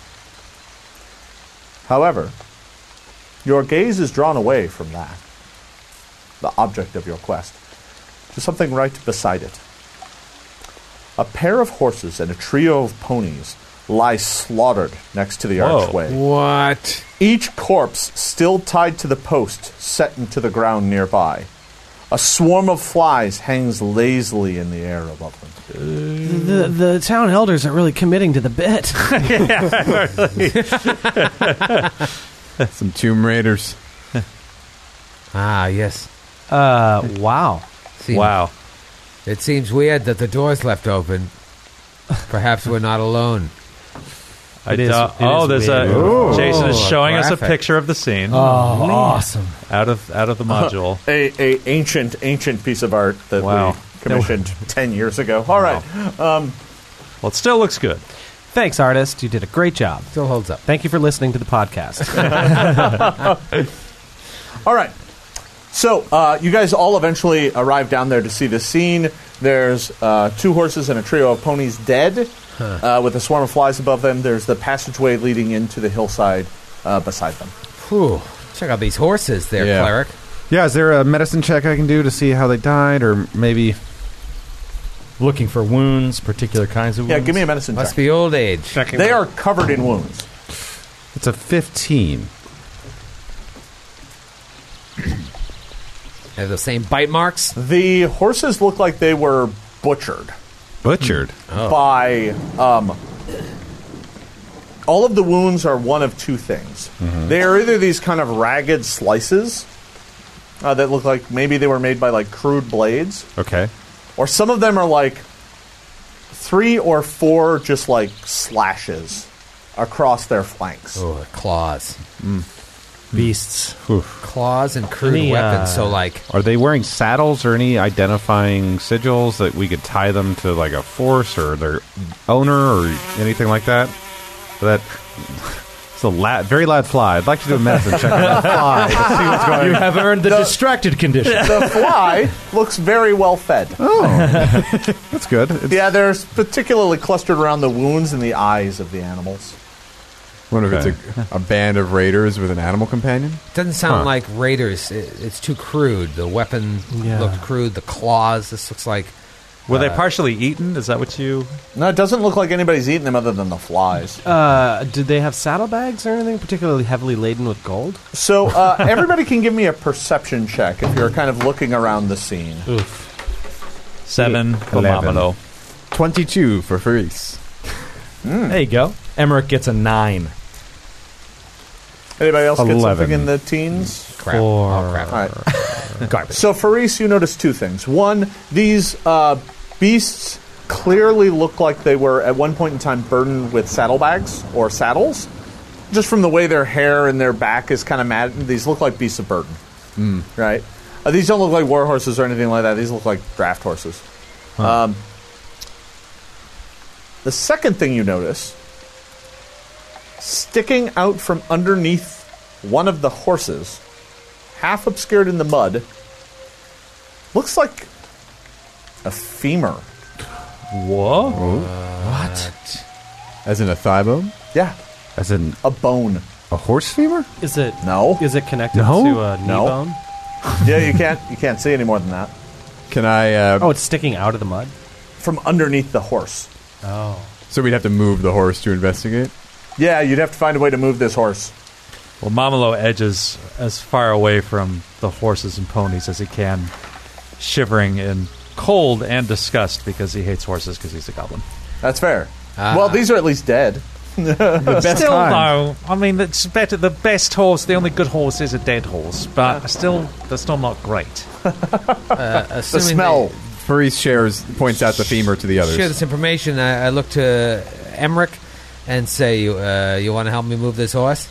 However, your gaze is drawn away from that, the object of your quest, to something right beside it. A pair of horses and a trio of ponies lie slaughtered next to the archway. What? Each corpse still tied to the post set into the ground nearby. A swarm of flies hangs lazily in the air above them. The town elders are really committing to the bit. Some Tomb Raiders. Ah, yes. Wow. Seems- Wow. It seems weird that the door's left open. Perhaps we're not alone. It is There's weird. a Jason is showing us a graphic. picture of the scene Awesome. out of the module. A ancient piece of art that Wow. we commissioned 10 years ago. All right. Well, it still looks good. Thanks, artist. You did a great job. Still holds up. Thank you for listening to the podcast. All right. So you guys all eventually arrive down there to see the scene. There's 2 horses and a trio of ponies dead, with a swarm of flies above them. There's the passageway leading into the hillside beside them. Whew. Check out these horses there, Yeah. cleric. Yeah, is there a medicine check I can do to see how they died, or maybe? Looking for wounds, particular kinds of wounds. Yeah, give me a medicine Must check. be old age. They are covered in wounds. It's a 15. Have the same bite marks? The horses look like they were butchered Butchered. by. All of the wounds are one of 2 things. They are either these kind of ragged slices that look like maybe they were made by like crude blades, Okay. or some of them are like 3 or 4 just like slashes across their flanks. Oh, claws. Beasts. Claws and crude Any, weapons. So, like, Are they wearing saddles or any identifying sigils that we could tie them to, like a force or their owner or anything like that? That it's a very loud fly. I'd like to do a medicine check on that fly to see what's going on. You have earned the distracted condition. The fly looks very well fed. That's good. It's, Yeah, they're particularly clustered around the wounds and the eyes of the animals. Wonder if it's a band of raiders with an animal companion. doesn't sound like raiders. It's too crude. The weapon looked crude. The claws. This looks like. Were they partially eaten? Is that what you? No, it doesn't look like anybody's eaten them other than the flies. Did they have saddlebags or anything particularly heavily laden with gold? So everybody can give me a perception check if you're kind of looking around the scene. 7 phenomenal. 22 for Faris. There you go. Emmerich gets a 9. Anybody else get 11. something in the teens? Crap. Oh, crap. All right. So, Faris, you notice 2 things. One, these beasts clearly look like they were at one point in time burdened with saddlebags or saddles. Just from the way their hair and their back is kind of matted, these look like beasts of burden. Right? These don't look like war horses or anything like that. These look like draft horses. The second thing you notice, sticking out from underneath one of the horses, half obscured in the mud, looks like a femur. Whoa! What? As in a thigh bone? Yeah, as in a bone. a horse femur? Is it No. Is it connected No? to a knee No. bone? Yeah, you can't see any more than that. Can I... Oh, it's sticking out of the mud. From underneath the horse. So we'd have to move the horse to investigate? Yeah, you'd have to find a way to move this horse. Well, Mamalo edges as far away from the horses and ponies as he can, shivering in cold and disgust because he hates horses because he's a goblin. That's fair. Well, these are at least dead. Still, though, I mean, it's better. The best horse, the only good horse, is a dead horse, but they're still not great. The smell. Faris points out the femur to the others. Share this information. I look to Emmerich and say, "You want to help me move this horse?"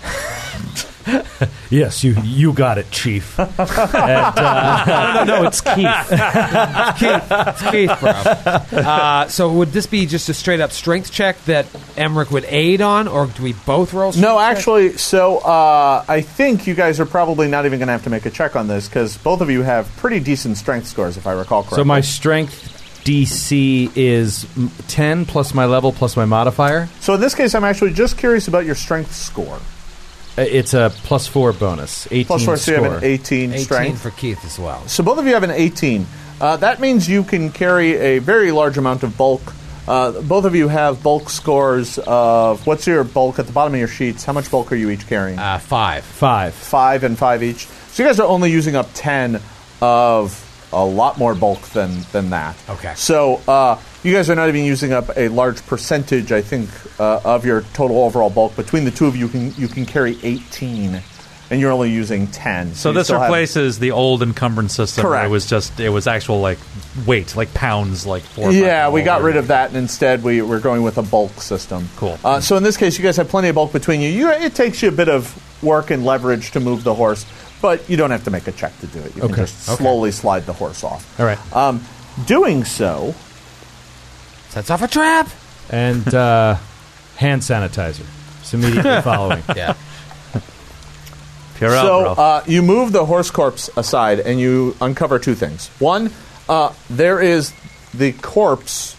Yes, you got it, Chief. And, No, it's Keith. It's Keith, bro. So would this be just a straight up strength check that Emmerich would aid on, or do we both roll? No, actually, so I think you guys are probably not even going to have to make a check on this because both of you have pretty decent strength scores, if I recall correctly. so my strength DC is 10 plus my level plus my modifier. So in this case, I'm actually just curious about your strength score. It's a +4 bonus. 18 Plus 4, so you have an 18 18 strength. for Keith as well. So both of you have an 18. That means you can carry a very large amount of bulk. Both of you have bulk scores of... What's your bulk at the bottom of your sheets? How much bulk are you each carrying? 5. 5 and 5 each. So you guys are only using up 10 of a lot more bulk than that. Okay. So you guys are not even using up a large percentage, I think, of your total overall bulk. Between the two of you, you can carry 18, and you're only using 10. So you this still have- replaces the old encumbrance system. Correct. Where it was actual like weight, like pounds, like 4 or 5 Yeah, we got pounds. rid of that, and instead we're going with a bulk system. Cool. So in this case, you guys have plenty of bulk between you. It takes you a bit of work and leverage to move the horse, but you don't have to make a check to do it. You can just slowly slide the horse off. All right. Doing so... Sets off a trap. And hand sanitizer. It's immediately following. Yeah. Pure out, bro. So you move the horse corpse aside, and you uncover two things. One, there is the corpse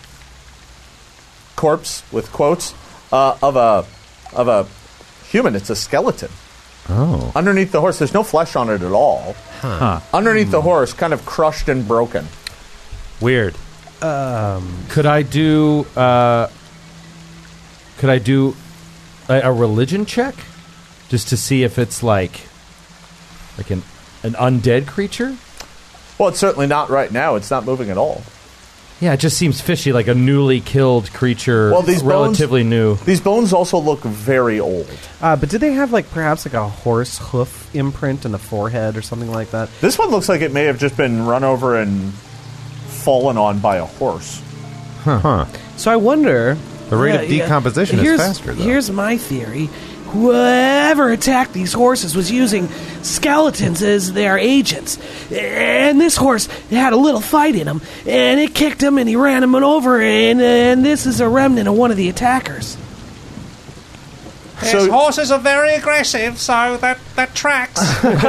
with quotes of a human. It's a skeleton. Oh. Underneath the horse, there's no flesh on it at all. Underneath the horse, kind of crushed and broken. Weird. Could I do a religion check just to see if it's like an undead creature? Well, it's certainly not right now. It's not moving at all. Yeah, it just seems fishy, like a newly killed creature. Well, these relatively new. These bones also look very old. But did they have perhaps a horse hoof imprint in the forehead or something like that? This one looks like it may have just been run over and fallen on by a horse. Huh. So I wonder. The rate of decomposition is faster, though. Here's my theory. Whoever attacked these horses was using skeletons as their agents. And this horse had a little fight in him, and it kicked him, and he ran him over, and this is a remnant of one of the attackers. Yes, horses are very aggressive, so that tracks.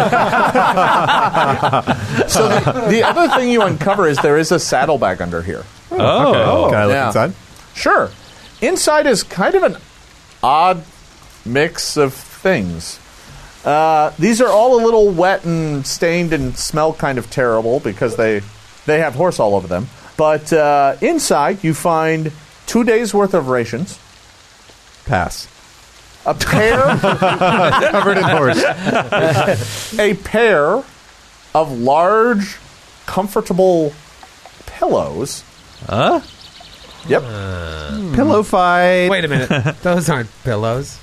So the other thing you uncover is there is a saddlebag under here. Oh. Can I look Yeah. inside? Sure. Inside is kind of an odd mix of things. These are all a little wet and stained and smell kind of terrible because they have horse all over them. But inside you find 2 days' worth of rations, Pass. a pair Covered in horse. a pair of large, comfortable pillows. Yep. Pillow fight. Wait a minute. Those aren't pillows.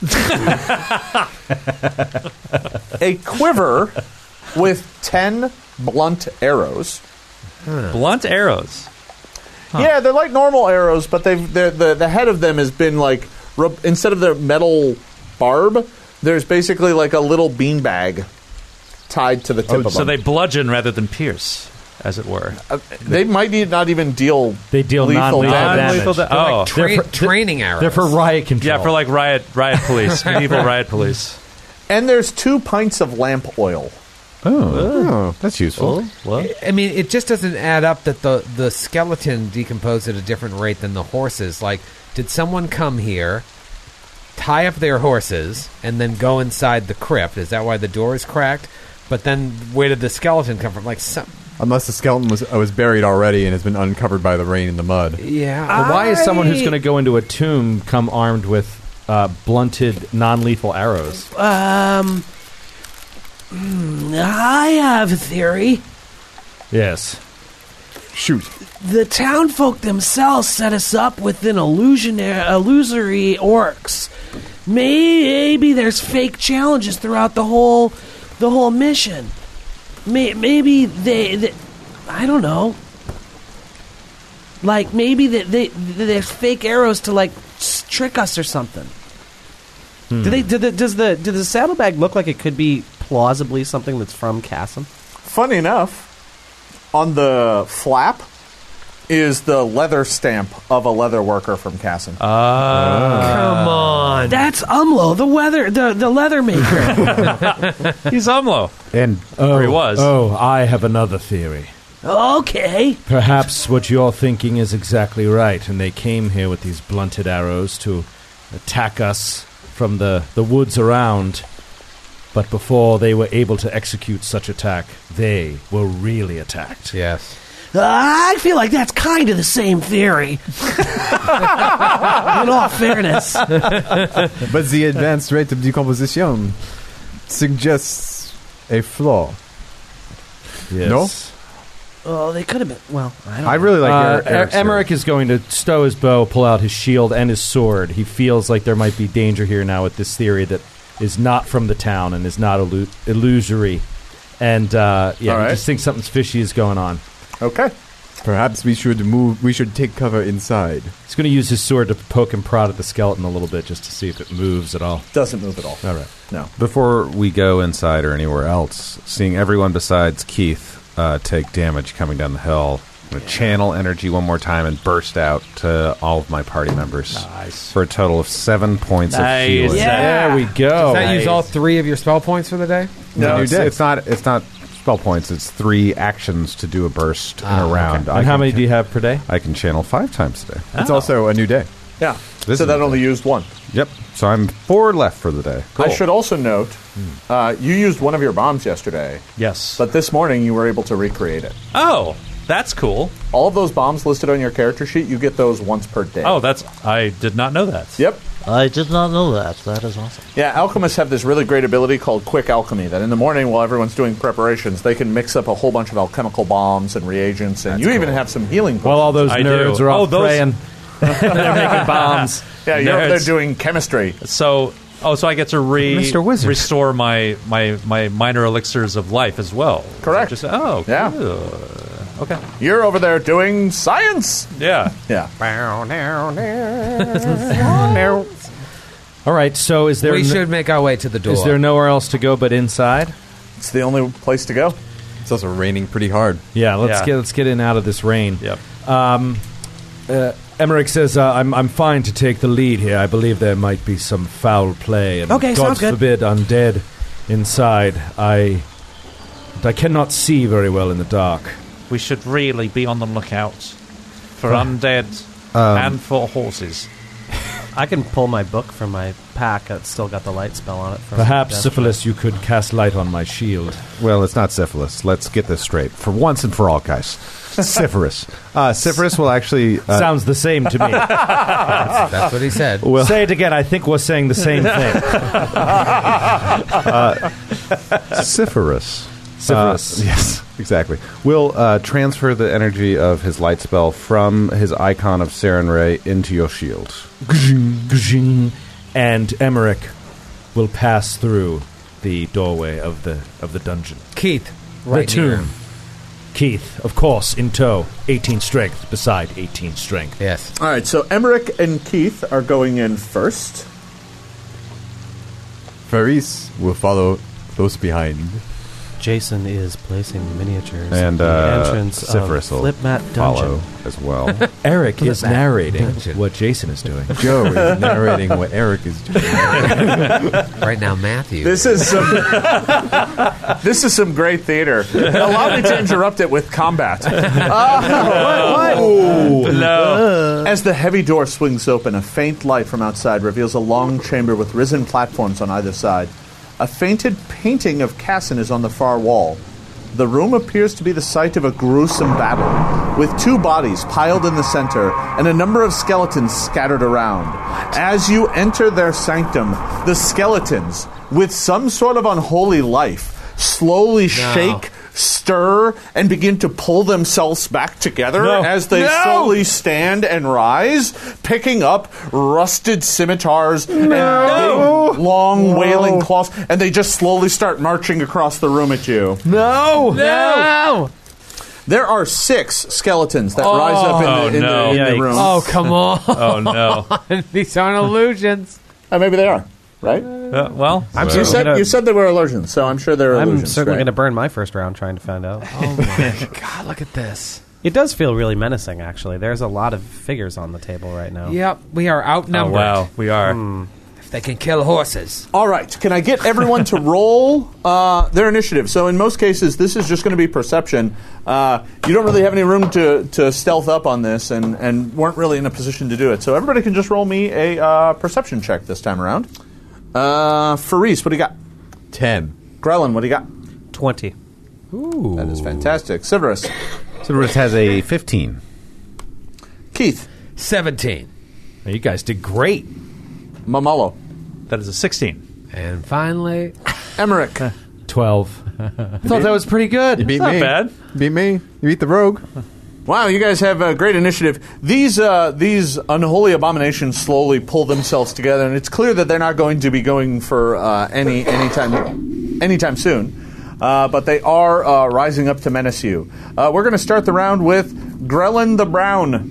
A quiver with 10 blunt arrows. Blunt arrows. Yeah, they're like normal arrows, but the head of them has been instead of the metal barb, there's basically like a little beanbag tied to the tip of them. So they bludgeon rather than pierce, as it were. They might not even deal. They deal lethal non-lethal damage. damage. Oh, Training arrows. They're for riot control. yeah, for like riot police, medieval riot police. And there's 2 pints of lamp oil. Oh, that's useful. I mean, it just doesn't add up that the skeleton decomposed at a different rate than the horses. Like, did someone come here, tie up their horses, and then go inside the crypt? Is that why the door is cracked? But then where did the skeleton come from? Like, Unless the skeleton was buried already and has been uncovered by the rain and the mud. Yeah. Well, why is someone who's going to go into a tomb come armed with blunted, non-lethal arrows? I have a theory. Yes. Shoot. The townfolk themselves set us up with an illusory orcs. Maybe there's fake challenges throughout the whole mission. Maybe they I don't know. Like maybe there's fake arrows to like trick us or something. Does the saddlebag look like it could be plausibly something that's from Cassim? Funny enough, on the flap is the leather stamp of a leather worker from Cassim. Come on. That's Umlo, the leather maker. He's Umlo. And Or he was. Oh, I have another theory. Okay. Perhaps what you're thinking is exactly right, and they came here with these blunted arrows to attack us from the woods around. But before they were able to execute such attack, they were really attacked. Yes. I feel like that's kind of the same theory. In all fairness. But the advanced rate of decomposition suggests a flaw. Yes. No? Oh, they could have been. Well, I don't know. I really like Eric's Emmerich is going to stow his bow, pull out his shield and his sword. He feels like there might be danger here now with this theory that is not from the town and is not illusory. And, he just thinks something fishy is going on. Okay. Perhaps we should move. We should take cover inside. He's going to use his sword to poke and prod at the skeleton a little bit just to see if it moves at all. Doesn't move at all. All right. No. before we go inside or anywhere else, seeing everyone besides Keith take damage coming down the hill, I'm going to channel energy one more time and burst out to all of my party members. Nice. For a total of 7 points of Nice. healing. Yeah. There we go. Does that use all 3 of your spell points for the day? No, New it's, day. it's not spell points. It's 3 actions to do a burst in a round. And how many do you have per day? I can channel 5 times a day. It's also a new day. Yeah. This so is that a only day. used one. Yep. So I'm 4 left for the day. I should also note, you used one of your bombs yesterday, Yes. but this morning you were able to recreate it. Oh, that's cool. All of those bombs listed on your character sheet, you get those once per day. Oh, I did not know that. Yep. I did not know that. That is awesome. Yeah, alchemists have this really great ability called quick alchemy, that in the morning while everyone's doing preparations, they can mix up a whole bunch of alchemical bombs and reagents, and you even have some healing potions. While all those I nerds do. are Oh, off those- praying. They're making bombs. Yeah, you're over there Nerds. doing chemistry. So I get to Mr. Wizard. restore my minor elixirs of life as well. Correct. Just, oh, Yeah. cool. Okay. You're over there doing science. Yeah. Yeah. All right, so is there We should make our way to the door. is there nowhere else to go but inside? It's the only place to go. It's also raining pretty hard. Yeah, Yeah. let's get in out of this rain. Yep. Emmerich says, I'm fine to take the lead here. I believe there might be some foul play. And Okay, God sounds good. forbid undead inside. I cannot see very well in the dark. We should really be on the lookout for undead and for horses. I can pull my book from my pack. It's still got the light spell on it. From Perhaps, Death Syphilis, you could cast light on my shield. Well, it's not syphilis. Let's get this straight. For once and for all, guys. Syphilis. Syphilis will actually... Sounds the same to me. That's what he said. will, Say it again. I think we're saying the same thing. Syphilis. Syphilis. Yes, exactly. Will transfer the energy of his light spell from his icon of Saren Ray into your shield. And Emmerich will pass through the doorway of the dungeon. Keith, The right near tomb. him. Keith, of course, in tow. 18 strength beside 18 strength. Yes. All right, so Emmerich and Keith are going in first. Faris will follow close behind. Jason is placing miniatures And at the entrance Syphilis of will Flipmat follow Dungeon. as well. Eric is that narrating dungeon. what Jason is doing. Joe is narrating what Eric is doing. Right now, Matthew. This is some great theater. Allow me to interrupt it with combat. No. As the heavy door swings open, a faint light from outside reveals a long chamber with risen platforms on either side. A fainted painting of Cassin is on the far wall. The room appears to be the site of a gruesome battle, with 2 bodies piled in the center and a number of skeletons scattered around. As you enter their sanctum, the skeletons, with some sort of unholy life, slowly shake, stir, and begin to pull themselves back together as they slowly stand and rise, picking up rusted scimitars and big, long, wailing claws, and they just slowly start marching across the room at you. No! There are 6 skeletons that rise up in the room. Oh, come on. Oh, no. These aren't illusions. Maybe they are, right? Well, You said they were illusions, so I'm sure they're illusions. I'm certainly right? going to burn my first round trying to find out. Oh, my God, look at this. It does feel really menacing, actually. There's a lot of figures on the table right now. Yep, we are outnumbered. Oh, wow, we are. If they can kill horses. All right, can I get everyone to roll their initiative? So in most cases, this is just going to be perception. You don't really have any room to stealth up on this and weren't really in a position to do it. So everybody can just roll me a perception check this time around. Faris, what do you got? 10. Grelin, what do you got? 20. Ooh. That is fantastic. Severus. Severus has a 15. Keith. 17. You guys did great. Mamalo. That is a 16. And finally, Emmerich. 12. I thought that was pretty good. You beat Not me. bad. Beat me. You beat the rogue. Wow, you guys have a great initiative. These unholy abominations slowly pull themselves together, and it's clear that they're not going to be going for anytime soon. But they are rising up to menace you. We're going to start the round with Grelin the Brown.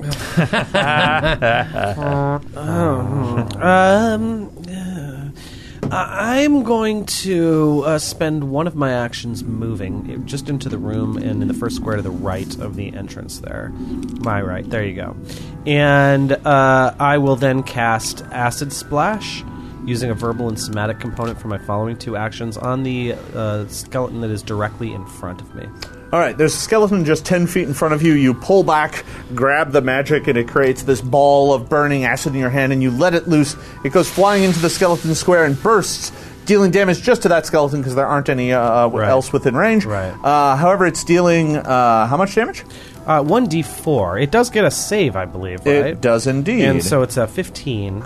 I'm going to spend one of my actions moving just into the room and in the first square to the right of the entrance there. My right. There you go. And I will then cast Acid Splash using a verbal and somatic component for my following 2 actions on the skeleton that is directly in front of me. All right, there's a skeleton just 10 feet in front of you. You pull back, grab the magic, and it creates this ball of burning acid in your hand, and you let it loose. It goes flying into the skeleton square and bursts, dealing damage just to that skeleton because there aren't any else within range. Right. However, it's dealing how much damage? 1d4. It does get a save, I believe, right? It does indeed. And so it's a 15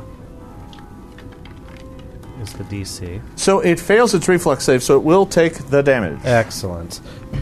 is the DC. So it fails its reflex save, so it will take the damage. Excellent.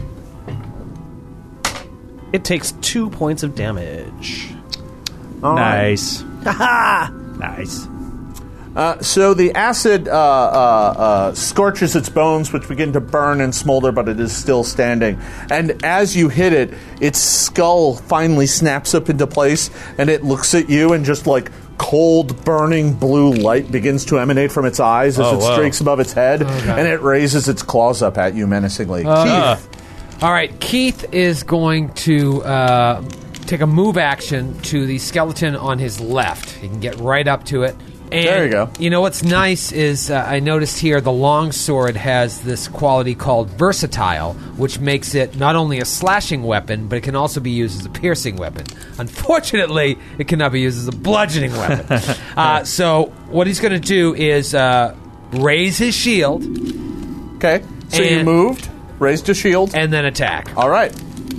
It takes 2 points of damage. All right. Nice. Nice. So the acid scorches its bones, which begin to burn and smolder, but it is still standing. And as you hit it, its skull finally snaps up into place, and it looks at you, and just like cold, burning blue light begins to emanate from its eyes as it streaks above its head, and it raises its claws up at you menacingly. Keith. all right, Keith is going to take a move action to the skeleton on his left. He can get right up to it. And there you go. You know what's nice is I noticed here the longsword has this quality called versatile, which makes it not only a slashing weapon, but it can also be used as a piercing weapon. Unfortunately, it cannot be used as a bludgeoning weapon. So what he's going to do is raise his shield. Okay, so you moved, raised your shield. And then attack. All right.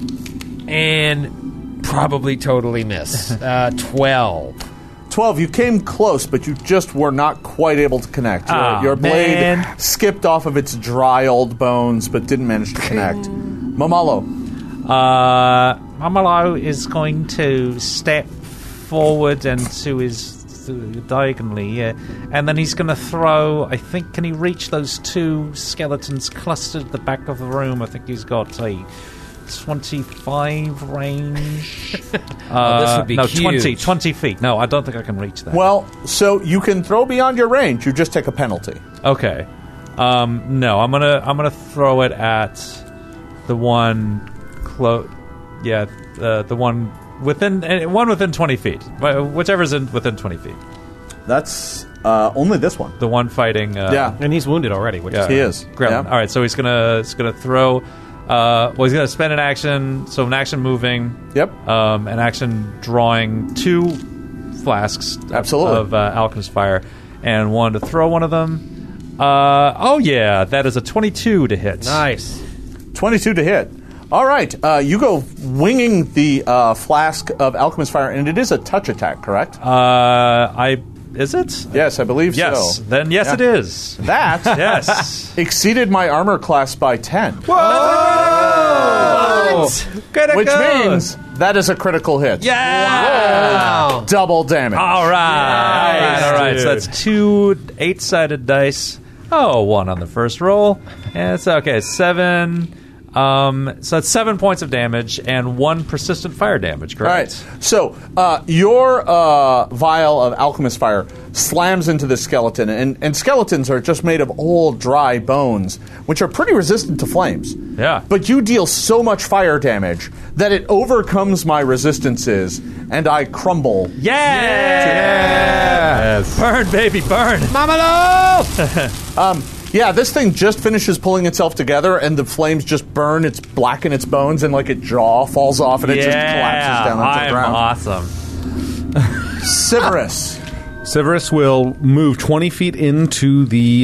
And probably totally miss. 12. 12, you came close, but you just were not quite able to connect. Your blade skipped off of its dry old bones, but didn't manage to connect. Mamalo. Mamalo is going to step forward and to his diagonally, and then he's going to throw. I think, can he reach those 2 skeletons clustered at the back of the room? I think he's got a 25 range. This would be huge. 20 feet. No, I don't think I can reach that. Well, so you can throw beyond your range. You just take a penalty. Okay. No, I'm gonna throw it at the one the one within 20 feet. Whichever's within 20 feet. That's only this one. The one fighting. And he's wounded already. Which he is. Gremlin. Yeah. All right, so he's gonna throw. He's going to spend an action, so an action moving. Yep. An action drawing 2 flasks of Alchemist Fire, and one to throw one of them. That is a 22 to hit. Nice. 22 to hit. All right, you go winging the flask of Alchemist Fire, and it is a touch attack, correct? Is it? Yes, I believe Yes. so. Then yes, Yeah. it is. That Yes. exceeded my armor class by 10. Whoa! Which means that is a critical hit. Wow. Double damage. All right. All right. dude. So that's 2 8-sided dice. Oh, 1 on the first roll. And it's okay. 7. So that's 7 points of damage and 1 persistent fire damage, All right. correct? So your vial of Alchemist Fire slams into the skeleton, and skeletons are just made of old, dry bones, which are pretty resistant to flames. Yeah. But you deal so much fire damage that it overcomes my resistances, and I crumble. Yes. Burn, baby, burn. Yeah, this thing just finishes pulling itself together, and the flames just burn, blacken its bones, and like its jaw falls off, and it just collapses down onto the I'm ground. awesome. Siverus. Severus will move 20 feet into the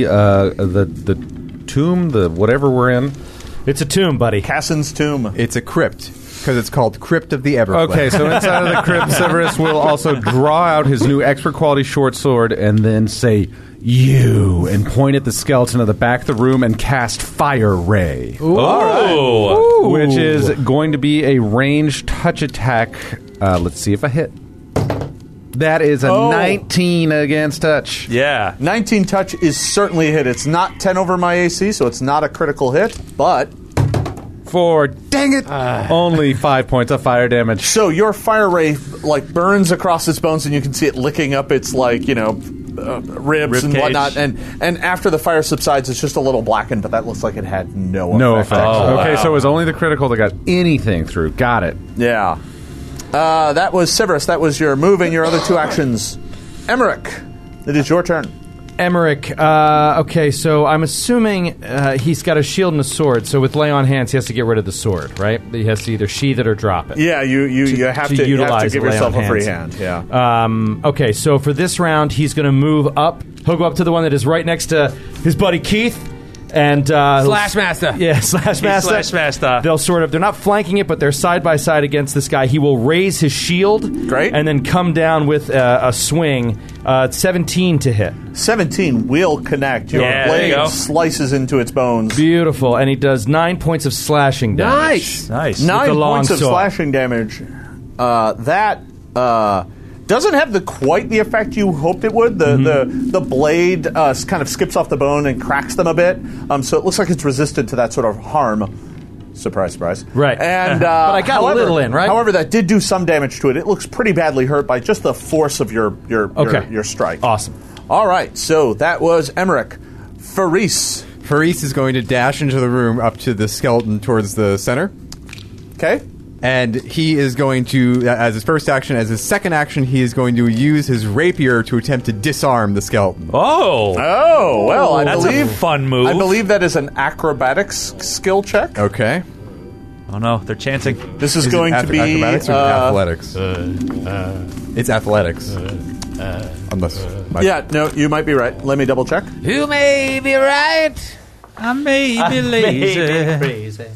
tomb, the whatever we're in. It's a tomb, buddy. Cassin's tomb. It's a crypt because it's called Crypt of the Everflame. Okay, so inside of the crypt, Severus will also draw out his new expert quality short sword and then say, "You," and point at the skeleton of the back of the room and cast Fire Ray. Oh. Which is going to be a ranged touch attack. Let's see if I hit. That is a 19 against touch. Yeah. 19 touch is certainly a hit. It's not 10 over my AC, so it's not a critical hit, but... Dang it, only 5 points of fire damage. So your fire ray, like, burns across its bones, and you can see it licking up its, like, ribs Rib and cage. whatnot. And after the fire subsides, it's just a little blackened, but that looks like it had no effect. Oh, Okay, wow. so it was only the critical that got anything through. Got it. Yeah. That was Severus. That was your move and your other 2 actions. Emmerich, it is your turn. Emmerich, okay, so I'm assuming he's got a shield and a sword, so with lay on hands, he has to get rid of the sword, right? He has to either sheath it or drop it. Yeah, you have to utilize give lay yourself on a free hands. hand. Yeah. Okay, so for this round, he's going to move up. He'll go up to the one that is right next to his buddy Keith. And Slash Master. Yeah, Slash Master. Slash Master. They'll they're not flanking it, but they're side by side against this guy. He will raise his shield. Great. And then come down with a swing. 17 to hit. 17 will connect. Your Yeah, there you blade go. slices into its bones. Beautiful. And he does 9 points of slashing damage. Nice. Nice. 9 the long points of sword. slashing damage. That doesn't have quite the effect you hoped it would. The blade kind of skips off the bone and cracks them a bit. So it looks like it's resistant to that sort of harm. Surprise, surprise. Right. And But I got a little in, right? However, that did do some damage to it. It looks pretty badly hurt by just the force of your strike. Awesome. All right. So that was Emmerich. Faris. Faris is going to dash into the room up to the skeleton towards the center. Okay. And he is going to, as his first action, as his second action, he is going to use his rapier to attempt to disarm the skeleton. Oh. Oh, well, I That's believe a fun move. I believe that is an acrobatics skill check. Okay. Oh, no. They're chanting. This is Is going it to be acrobatics or athletics? It's athletics. Unless Yeah, no, you might be right. Let me double check. You may be right. I may be lazy.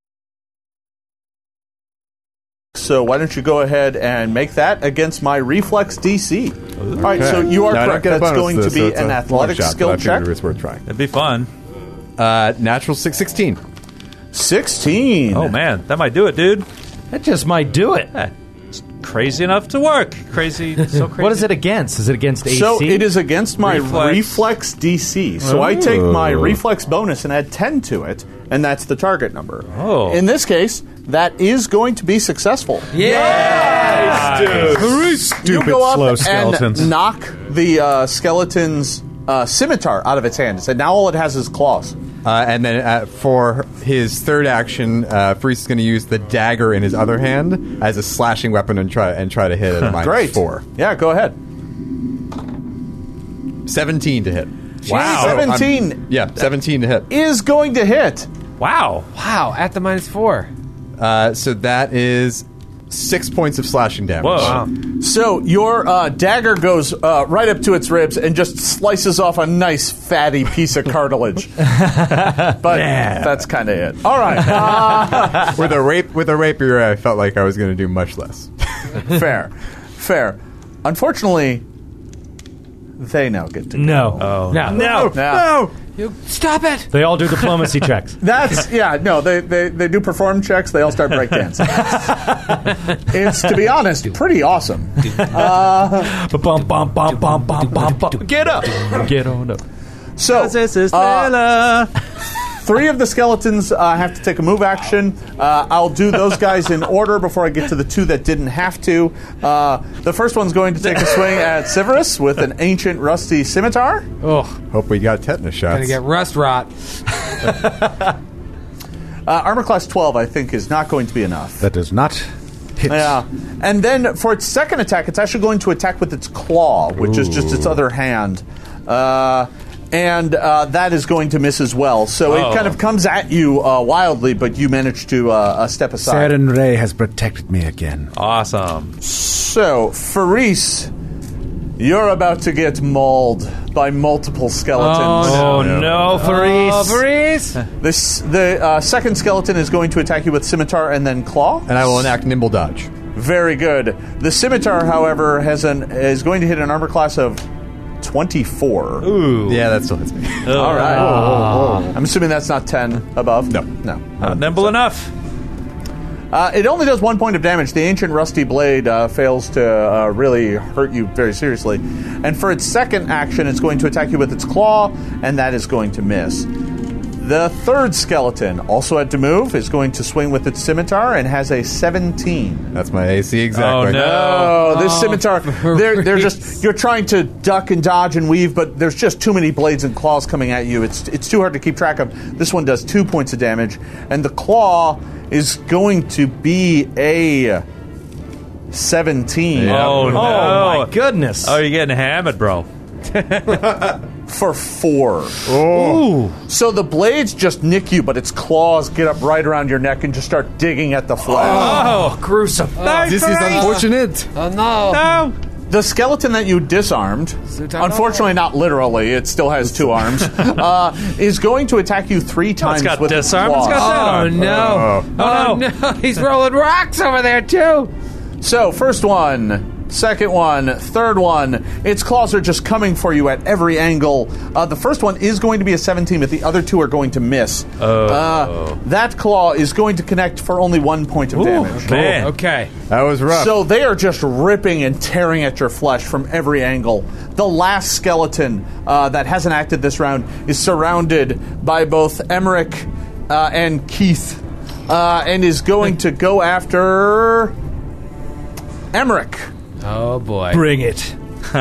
So why don't you go ahead and make that against my reflex DC? All right, so you are No, I don't correct. get a That's bonus going to to this, so be it's an a athletics long shot, skill but I figured check. it's worth trying. That'd be fun. Natural 16. 16. Oh, man. That might do it, dude. That just might do it. It's crazy enough to work. Crazy. So crazy. What is it against? Is it against AC? So it is against my Reflex. reflex DC. So I take my reflex bonus and add 10 to it, and that's the target number. Oh. In this case, that is going to be successful. Yeah. You Stupid go up slow skeletons. and knock the skeleton's scimitar out of its hand. So now all it has is claws. And then for his third action, Faris is going to use the dagger in his other hand as a slashing weapon and try to hit it at Great. -4. Yeah, go ahead. 17 to hit. Wow. 17 Yeah, 17 to hit. is going to hit. Wow. Wow, at the -4. So that is 6 points of slashing damage. Whoa. So your dagger goes right up to its ribs and just slices off a nice fatty piece of cartilage. But that's kind of it. All right. With a rapier, I felt like I was going to do much less. Fair. Unfortunately, they now get to go. No. No. You stop it! They all do diplomacy checks. They do perform checks. They all start breakdancing. It's, to be honest, pretty awesome. Get up. Get on up. So, three of the skeletons have to take a move action. I'll do those guys in order before I get to the two that didn't have to. The first one's going to take a swing at Severus with an ancient rusty scimitar. Oh, Hope we got tetanus shots. gonna get rust rot. Armor class 12, I think, is not going to be enough. That does not hit. Yeah. And then for its second attack, it's actually going to attack with its claw, which is just its other hand. And that is going to miss as well. So it kind of comes at you wildly, but you manage to step aside. Saren Ray has protected me again. Awesome. So, Faris, you're about to get mauled by multiple skeletons. Oh, no, Faris. Oh, Faris! The second skeleton is going to attack you with scimitar and then claw. And I will enact nimble dodge. Very good. The scimitar, however, is going to hit an armor class of 24. Ooh. Yeah, that still hits me. All right. I'm assuming that's not 10 above? No. Not nimble enough. It only does 1 point of damage. The ancient rusty blade fails to really hurt you very seriously. And for its second action, it's going to attack you with its claw, and that is going to miss. The third skeleton also had to move, is going to swing with its scimitar, and has a 17. That's my AC exactly. Oh, no. Oh, this scimitar, they're just, you're trying to duck and dodge and weave, but there's just too many blades and claws coming at you. It's too hard to keep track of. This one does 2 points of damage, and the claw is going to be a 17. Yeah. Oh, no. Oh, my goodness. Oh, you're getting hammered, bro. For 4. Ooh. So the blades just nick you, but its claws get up right around your neck and just start digging at the flesh. Oh, gruesome. This is unfortunate. Oh, no. No. The skeleton that you disarmed, unfortunately not literally, it still has 2 arms, is going to attack you 3 times got with disarmed, its it's got claws. Oh, no. Oh, no. He's rolling rocks over there, too. So, first one, second one, third one. Its claws are just coming for you at every angle. The first one is going to be a 17, but the other 2 are going to miss. That claw is going to connect for only 1 point of damage. Man. Okay. That was rough. So they are just ripping and tearing at your flesh from every angle. The last skeleton that hasn't acted this round is surrounded by both Emmerich and Keith, and is going to go after Emmerich. Oh, boy. Bring it.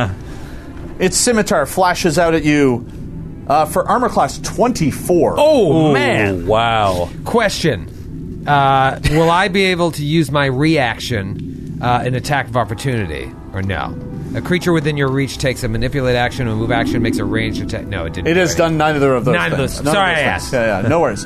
Its scimitar flashes out at you for armor class 24. Oh, man. Wow. Question. Will I be able to use my reaction in attack of opportunity, or no? A creature within your reach takes a manipulate action, a move action, makes a ranged attack. No, it didn't. It has done neither of those Neither of things. those. None Sorry, of those I things. Yeah, no worries.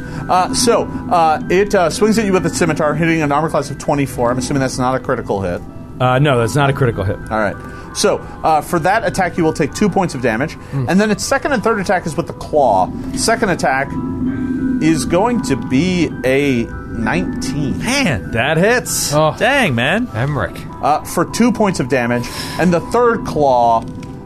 It swings at you with its scimitar, hitting an armor class of 24. I'm assuming that's not a critical hit. No, that's not a critical hit. All right. So, for that attack, you will take 2 points of damage. And then its second and third attack is with the claw. Second attack is going to be a 19. Man. That hits. Oh, Dang, man. Emmerich. For 2 points of damage. And the third claw,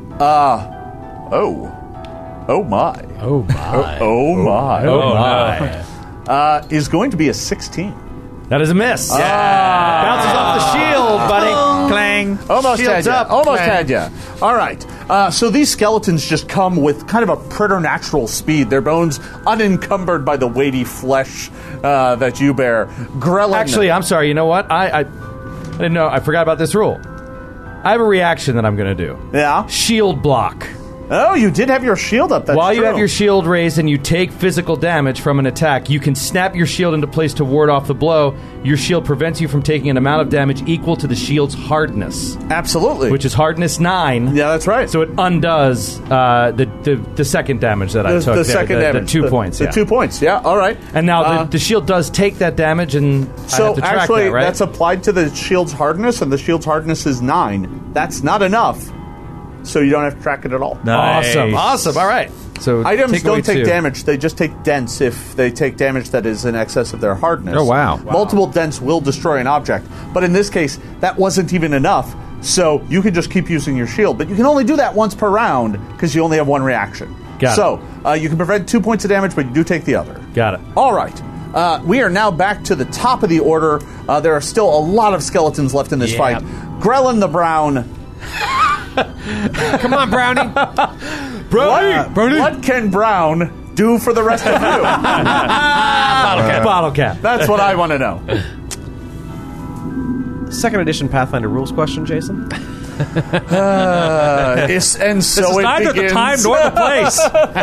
oh my. Oh, my. Oh my. Oh, my. Is going to be a 16. That is a miss. Yeah. Bounces off the shield, buddy. Clang. Almost Shields had you. up. Almost Clang. had you. All right. So these skeletons just come with kind of a preternatural speed. Their bones unencumbered by the weighty flesh that you bear. Grelin. Actually, I'm sorry. You know what? I didn't know. I forgot about this rule. I have a reaction that I'm going to do. Yeah? Shield block. Oh, you did have your shield up. That's While you true. have your shield raised and you take physical damage from an attack, you can snap your shield into place to ward off the blow. Your shield prevents you from taking an amount of damage equal to the shield's hardness, Absolutely. which is hardness 9. Yeah, that's right. So it undoes the second damage that I took. the there, second damage. The 2 points. The yeah. 2 points, yeah, all right. And now the shield does take that damage, and I So have to track actually, that, right? that's applied to the shield's hardness, and the shield's hardness is 9. That's not enough, so you don't have to track it at all. Nice. Awesome. All right. So Items take away don't take 2. damage, they just take dents if they take damage that is in excess of their hardness. Oh, wow. Multiple dents will destroy an object, but in this case, that wasn't even enough, so you can just keep using your shield, but you can only do that once per round because you only have one reaction. Got it. So, you can prevent 2 points of damage, but you do take the other. Got it. All right. We are now back to the top of the order. There are still a lot of skeletons left in this fight. Grellin the Brown. Come on, Brownie. What can Brown do for the rest of you? Bottle cap. That's what I want to know. Second edition Pathfinder rules question, Jason. And so This is it neither begins. the time nor the place.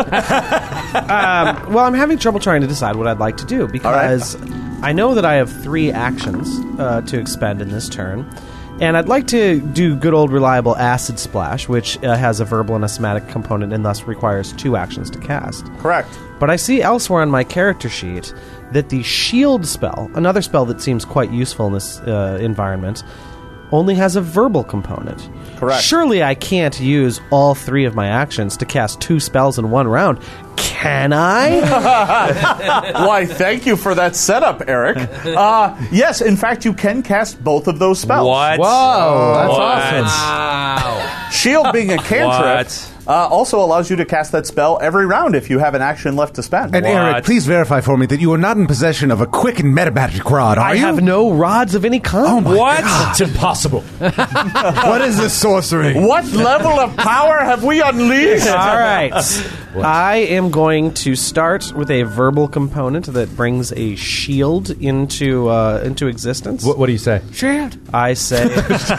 Well, I'm having trouble trying to decide what I'd like to do because I know that I have 3 actions to expend in this turn. And I'd like to do good old reliable Acid Splash, which has a verbal and a somatic component and thus requires 2 actions to cast. Correct. But I see elsewhere on my character sheet that the Shield spell, another spell that seems quite useful in this environment, only has a verbal component. Correct. Surely I can't use all 3 of my actions to cast 2 spells in one round. Can I? Why, thank you for that setup, Eric. Yes, in fact, you can cast both of those spells. What? Whoa, that's What? awesome. Wow. Shield being a cantrip What? also allows you to cast that spell every round if you have an action left to spend. And Eric, What? please verify for me that you are not in possession of a quickened metamagic rod, are I you? have no rods of any kind. Oh my What? It's impossible. What is this sorcery? What level of power have we unleashed? All right. I am going to start with a verbal component that brings a shield into existence. What do you say? I say,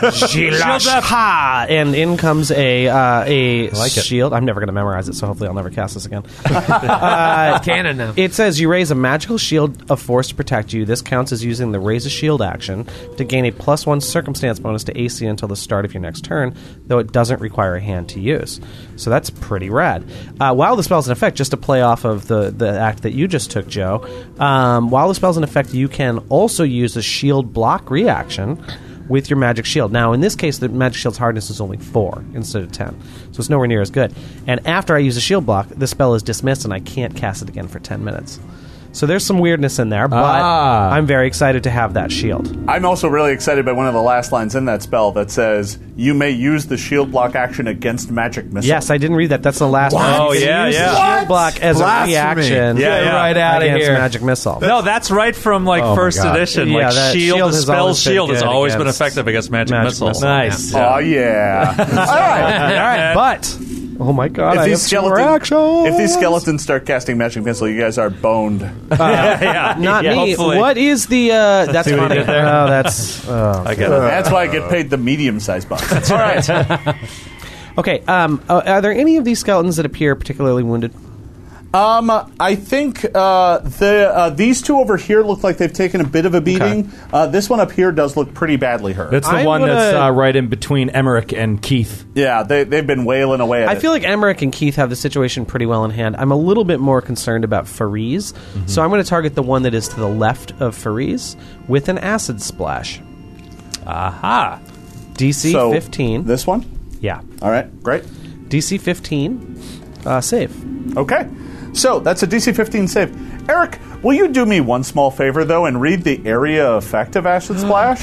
ha, and in comes a like it. shield. I'm never going to memorize it, so hopefully I'll never cast this again. Canon now. It says you raise a magical shield of force to protect you. This counts as using the raise a shield action to gain a +1 circumstance bonus to AC until the start of your next turn, though it doesn't require a hand to use. So that's pretty rad. While the spell's in effect, just to play off of the act that you just took, Joe, while the spell's in effect, you can also use a shield block reaction with your magic shield. Now, in this case, the magic shield's hardness is only 4 instead of 10, so it's nowhere near as good. And after I use a shield block, the spell is dismissed and I can't cast it again for 10 minutes. So there's some weirdness in there, but I'm very excited to have that shield. I'm also really excited by one of the last lines in that spell that says, you may use the shield block action against magic missiles. Yes, I didn't read that. That's the last one. Oh, You can yeah, use yeah. the shield block as Blasphemy. a reaction Yeah, yeah. Right out of against here. magic missile. No, that's right from Oh my first God. edition. Yeah, Like that shield, shield the has spell's always been shield has good always been against effective against magic magic missiles. missiles. Nice. Oh, yeah. All right. All right, but oh my god, I have some more If these skeletons start casting magic missile, you guys are boned. Not me. hopefully. What is the? That's See what he funny. did there? Oh, that's. I get it. That's why I get paid the medium-sized bucks. All right. Okay. Are there any of these skeletons that appear particularly wounded? I think these two over here look like they've taken a bit of a beating. This one up here does look pretty badly hurt. That's the I'm one gonna- that's right in between Emmerich and Keith. Yeah, they've been wailing away at I it. feel like Emmerich and Keith have the situation pretty well in hand. I'm a little bit more concerned about Fariz, so I'm going to target the one that is to the left of Fariz with an acid splash. Aha. DC So, 15. This one? Yeah. All right, great. DC 15. Save. Okay. So that's a DC 15 save. Eric, will you do me one small favor, though, and read the area effect of Acid Splash?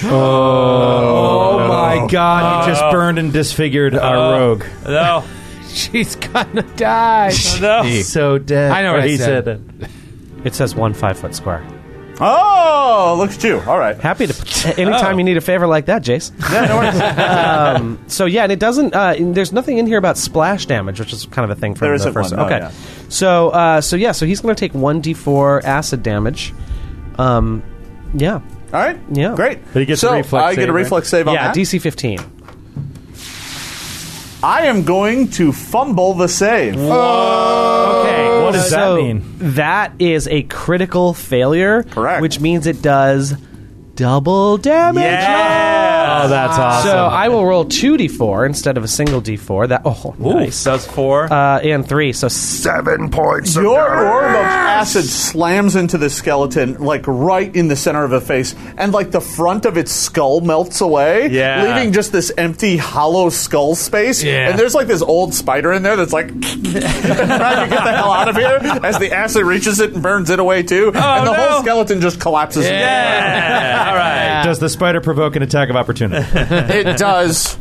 Oh my god, you just burned and disfigured our rogue. No. She's gonna die. No. So dead. I know what I he said. it. It says 1 5-foot square. Oh, look at you. All right. Happy to. Anytime you need a favor like that, Jace. Yeah, no worries. So yeah, and it doesn't. There's nothing in here about splash damage, which is kind of a thing from There the isn't first. one, no, okay, yeah. so he's going to take 1d4 acid damage. Yeah, All right. Yeah. Great. But he gets so a reflex I get save, a right? reflex save on yeah, that. DC 15. I am going to fumble the save. Okay, what does that mean? That is a critical failure. Correct. Which means it does double damage. Oh, that's awesome. So I will roll 2d4 instead of a single d4. Nice. Does 4. And 3, so 7 points. Your orb of acid slams into the skeleton, like right in the center of the face, and like the front of its skull melts away, leaving just this empty, hollow skull space. Yeah. And there's like this old spider in there that's like trying to get the hell out of here as the acid reaches it and burns it away too. And the whole skeleton just collapses. Yeah. All right. Does the spider provoke an attack of opportunity? It does.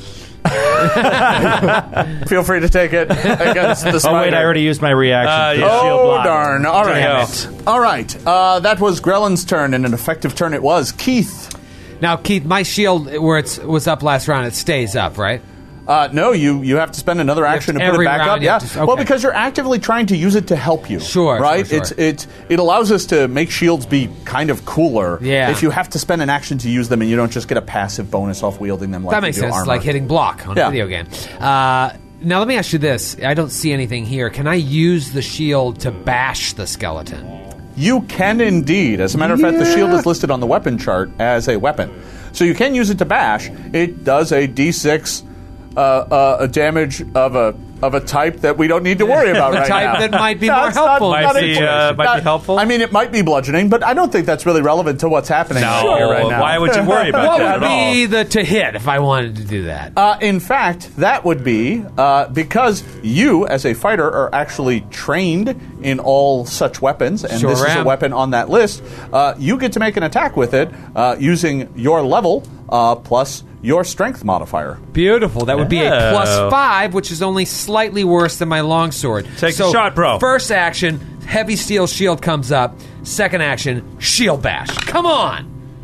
Feel free to take it against the spider. Oh, wait, I already used my reaction. Yeah. Shield Oh, block. darn. All right. Damn it. All right. That was Grellin's turn, and an effective turn it was. Keith. Now, Keith, my shield, where it was up last round, it stays up, right? No, you have to spend another action to put it every back round up. you Yeah. have to- Well, okay. because you're actively trying to use it to help you. Sure, Right? sure. It allows us to make shields be kind of cooler. Yeah. If you have to spend an action to use them and you don't just get a passive bonus off wielding them like That makes you do sense. armor. Like hitting block on a Yeah. video game. Now, let me ask you this. I don't see anything here. Can I use the shield to bash the skeleton? You can indeed. As a matter of fact, the shield is listed on the weapon chart as a weapon. So you can use it to bash. It does a d6 a damage of a type that we don't need to worry about right type now. that might be No, more it's not- helpful. not Might be, important. might be helpful? I mean, it might be bludgeoning, but I don't think that's really relevant to what's happening No, here right now. why would you worry about What that would at all? be the to hit if I wanted to do that? In fact, that would be because you, as a fighter, are actually trained in all such weapons, and Sure this is a am. weapon on that list. You get to make an attack with it using your level plus your strength modifier. Beautiful. That would be a Oh. +5, which is only slightly worse than my longsword. Take the shot, bro. First action, heavy steel shield comes up. Second action, shield bash. Come on.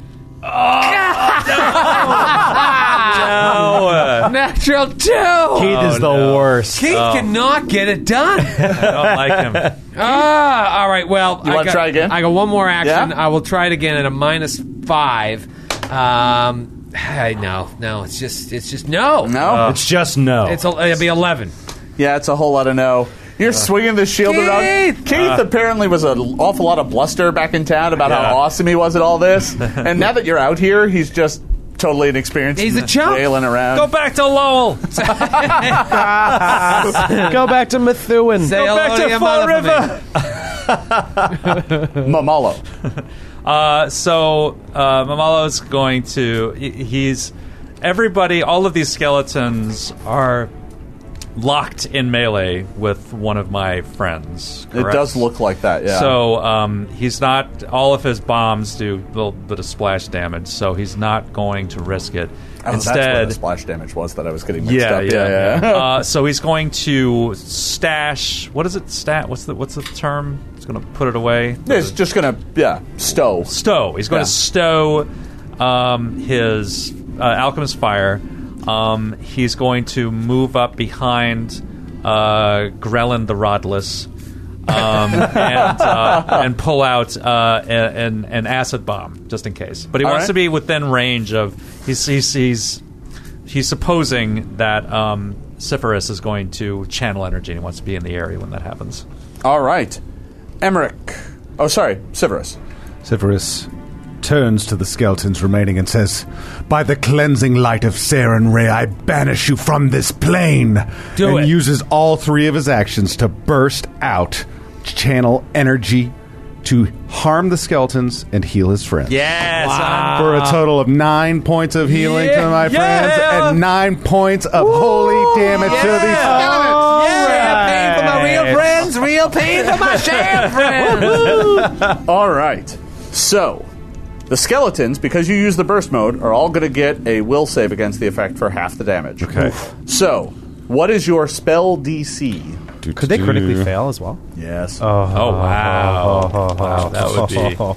No. Natural 2. Keith is the worst. Keith cannot get it done. I don't like him. All right. Well, You wanna try again? I got one more action. Yeah? I will try it again at a -5. No. It's just no. No? It's just no. It'll be 11. Yeah, it's a whole lot of no. You're swinging the shield around. Keith! Keith apparently was an awful lot of bluster back in town about how awesome he was at all this. And now that you're out here, he's just totally inexperienced. He's a chump. Wailing around. Go back to Lowell. Go back to Methuen. Say Go back hello to your Fall mother for me. Mamalo. So Mamalo's going to. He's everybody. All of these skeletons are locked in melee with one of my friends. It correct? does look like that, yeah. So he's not. All of his bombs do a little bit of splash damage, so he's not going to risk it. Oh, that's what Instead, the splash damage was that I was getting mixed up. Yeah. So he's going to stash. What is it? What's the term? He's going to put it away. It's just going to, stow. Stow. He's going to stow his Alchemist Fire. He's going to move up behind Grellin the Rodless and pull out an acid bomb just in case. But he wants right. to be within range of. He's supposing that Cypherus is going to channel energy and he wants to be in the area when that happens. All right. Emmerich. Oh, sorry. Severus. Cypherus turns to the skeletons remaining and says, "By the cleansing light of Saren Ray, I banish you from this plane." Do and it. uses all 3 of his actions to burst out, channel energy to harm the skeletons and heal his friends. Yes. For a total of 9 points of healing to my friends and 9 points of holy damage to these skeletons. Pain for my real friends, real pain for my sham friends. All right. So, the skeletons, because you use the burst mode, are all going to get a will save against the effect for half the damage. Okay. So, what is your spell DC? Could they critically fail as well? Yes. Oh wow! Wow, that would be.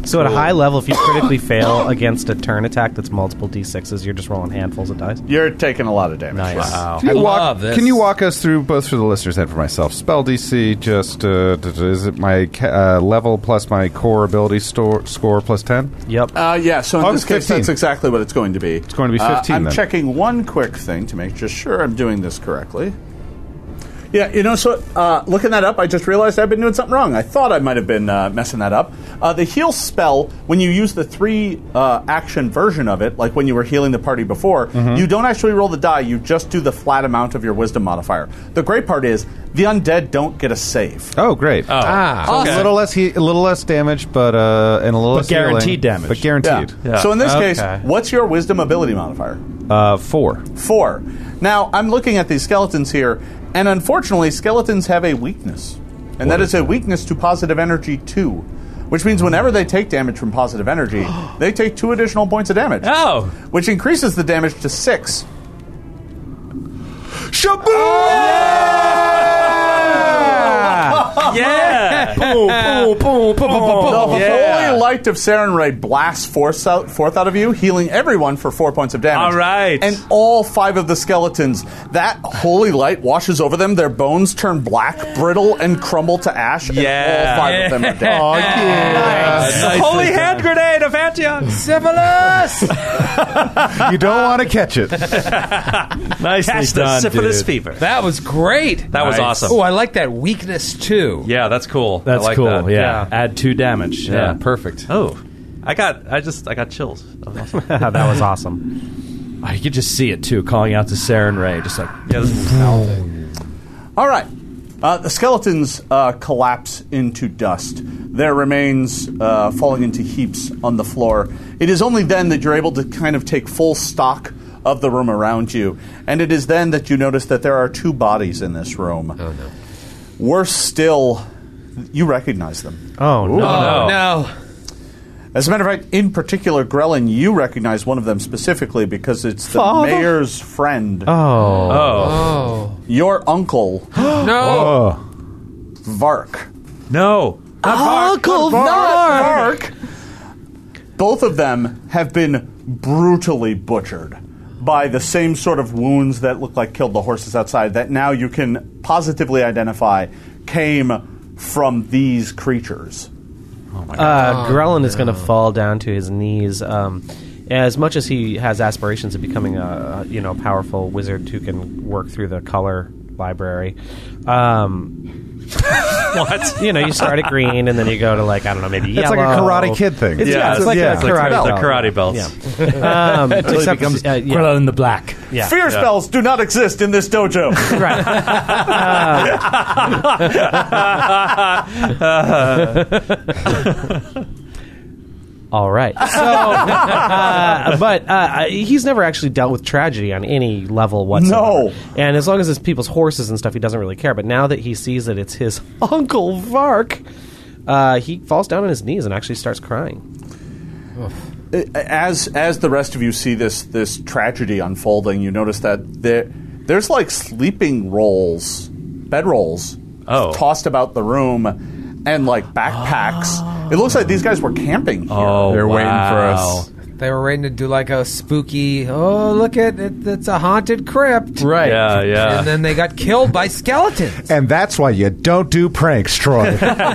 So at a high level, if you critically fail against a turn attack that's multiple d6s, you're just rolling handfuls of dice. You're taking a lot of damage. Nice. Wow. Can you walk us through, both for the listeners and for myself, spell DC, just, is it my level plus my core ability score plus 10? Yep. Yeah, so in this case, 15. that's exactly what it's going to be. It's going to be 15 I'm then. checking one quick thing to make just sure I'm doing this correctly. Yeah, looking that up, I just realized I've been doing something wrong. I thought I might have been messing that up. The heal spell, when you use the 3-action version of it, like when you were healing the party before, you don't actually roll the die, you just do the flat amount of your wisdom modifier. The great part is, the undead don't get a save. Oh, great. Oh. So a little less damage, but and a little less guaranteed healing, damage. But guaranteed. Yeah. So in this Okay. case, what's your wisdom ability modifier? 4. 4. Now, I'm looking at these skeletons here, and unfortunately, skeletons have a weakness. And that is a weakness to positive energy 2. Which means whenever they take damage from positive energy, they take 2 additional points of damage. Oh. Which increases the damage to 6. Shaboom! Yeah. The Yeah. holy light of Sarenrae blasts forth out of you, healing everyone for 4 points of damage. All right. And all 5 of the skeletons, that holy light washes over them. Their bones turn black, brittle, and crumble to ash. And Yeah. all 5 of them are dead. Oh, yeah. Holy hand grenade of Antioch. Syphilis! You don't want to catch it. Nicely Catch the done, syphilis dude. fever. That was great. That was awesome. Oh, I like that weakness too. Yeah, that's cool. That's I like cool. that. Yeah. Add 2 damage. Yeah. Yeah. Perfect. Oh, I got chills. That was awesome. That was awesome. Oh, you could just see it too, calling out to Sarenrae, just like Yeah, this is All right. The skeletons collapse into dust. Their remains falling into heaps on the floor. It is only then that you're able to kind of take full stock of the room around you. And it is then that you notice that there are 2 bodies in this room. Oh no. Worse still, you recognize them. Oh, no. Oh no. As a matter of fact, in particular, Grellin, you recognize one of them specifically because it's the Father? mayor's friend. Oh Your uncle, no. Vark. no. Uncle Vark! Both of them have been brutally butchered by the same sort of wounds that look like killed the horses outside that now you can positively identify came from these creatures. Grellin is going to fall down to his knees. As much as he has aspirations of becoming a powerful wizard who can work through the color library, What? you start at green and then you go to maybe It's yellow. like a Karate Kid thing. It's, Yeah, it's like yeah. a karate The belt. karate belts. Yeah. until Except it becomes yeah. Grellin in the black. Yeah. Fear spells do not exist in this dojo. Right. All right. So, but he's never actually dealt with tragedy on any level whatsoever. No. And as long as it's people's horses and stuff, he doesn't really care. But now that he sees that it's his Uncle Vark, he falls down on his knees and actually starts crying. As the rest of you see this tragedy unfolding, you notice that there's like sleeping rolls, bedrolls, tossed about the room, and like backpacks. It looks like these guys were camping here. Oh, They're waiting for wow. us. They were waiting to do like a spooky, look at it, it's a haunted crypt. Right. Yeah, yeah. And then they got killed by skeletons. And that's why you don't do pranks, Troy.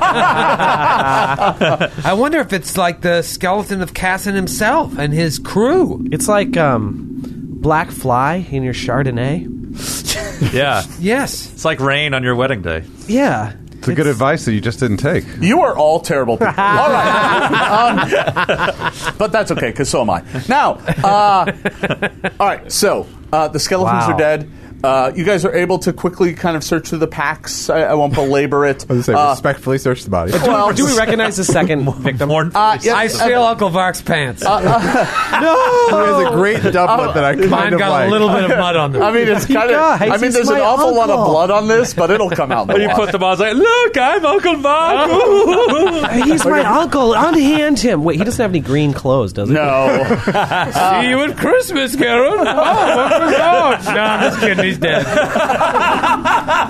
I wonder if it's like the skeleton of Casson himself and his crew. It's like Black Fly in your Chardonnay. Yeah. Yes. It's like rain on your wedding day. Yeah. It's a good advice that you just didn't take. You are all terrible people. All right. But that's okay, because so am I. Now, all right, so the skeletons are dead. You guys are able to quickly kind of search through the packs. I won't belabor it. I was going to say, respectfully search the body. Well, Do we recognize the second victim? I steal Uncle Vark's pants. He has a great dumplet that I kind Mine of got like. a little bit of mud on them. I mean, it's kind of. Guys, I mean, he's there's an my awful lot of uncle. blood on this, but it'll come out. When you put them on, it's like, look, I'm Uncle Mark. He's my uncle. Unhand him. Wait, he doesn't have any green clothes, does he? No. See you at Christmas, Karen. Oh, Uncle Vark. No, I'm just kidding. He's dead.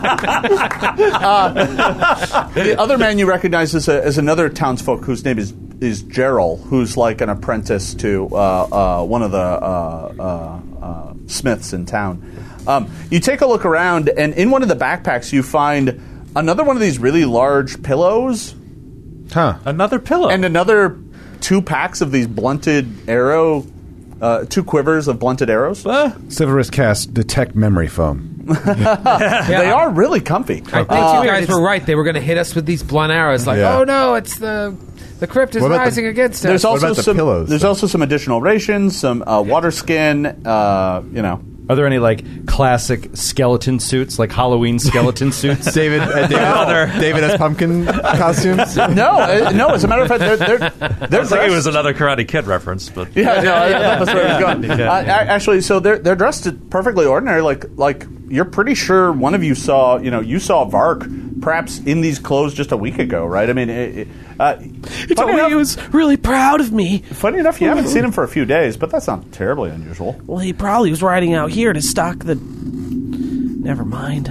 The other man you recognize is another townsfolk whose name is is Gerald, who's like an apprentice to one of the smiths in town. You take a look around, and in one of the backpacks you find another one of these really large pillows. Another pillow. And another 2 packs of these blunted arrow, 2 quivers of blunted arrows. Severus cast Detect Memory Foam. They are really comfy. I think you guys were right. They were going to hit us with these blunt arrows. Like, oh no, it's the crypt is rising against us. There's also about the some pillows, There's also some additional rations, some water skin. Are there any like classic skeleton suits, like Halloween skeleton suits? David as pumpkin costumes. No. As a matter of fact, they're I was thinking it was another Karate Kid reference, but that's where I was going. Actually, so they're dressed perfectly ordinary. Like you're pretty sure one of you saw Vark perhaps in these clothes just a week ago, right? I mean, He told me he was really proud of me. Funny enough, you haven't seen him for a few days, but that's not terribly unusual. Well, he probably was riding out here to stock the... Never mind.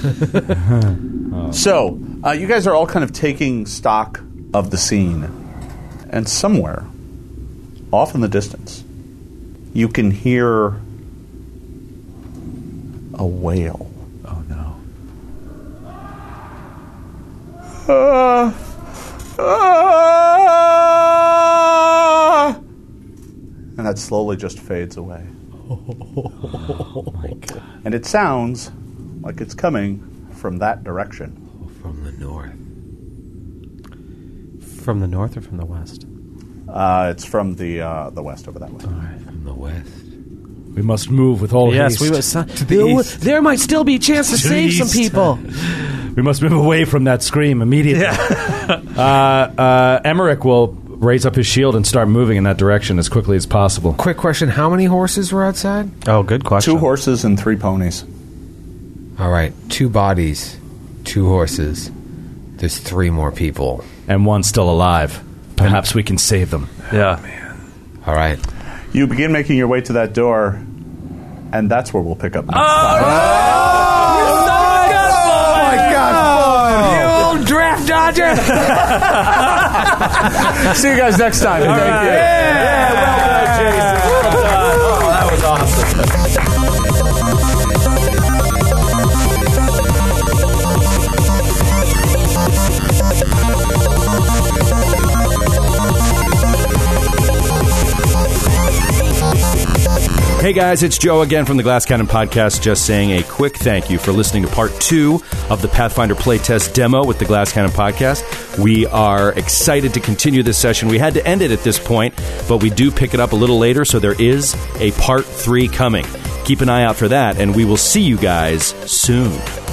So, you guys are all kind of taking stock of the scene. And somewhere, off in the distance, you can hear a wail. oh no. And that slowly just fades away. Oh my God. And it sounds like it's coming from that direction. From the north. From the north or from the west? It's from the west over that way. From the west. We must move with all haste. We must. There might still be a chance to save some people. We must move away from that scream immediately. Emmerich will raise up his shield and start moving in that direction as quickly as possible. Quick question: how many horses were outside? Oh, good question. 2 horses and 3 ponies. All right, 2 bodies, 2 horses. There's 3 more people. And 1 still alive. Perhaps we can save them. Yeah. All right. You begin making your way to that door, and that's where we'll pick up next time. Oh my God! You old draft dodger! See you guys next time. Thank you. That was awesome. Hey guys, it's Joe again from the Glass Cannon Podcast, just saying a quick thank you for listening to part 2 of the Pathfinder playtest demo with the Glass Cannon Podcast. We are excited to continue this session. We had to end it at this point, but we do pick it up a little later, so there is a part 3 coming. Keep an eye out for that, and we will see you guys soon.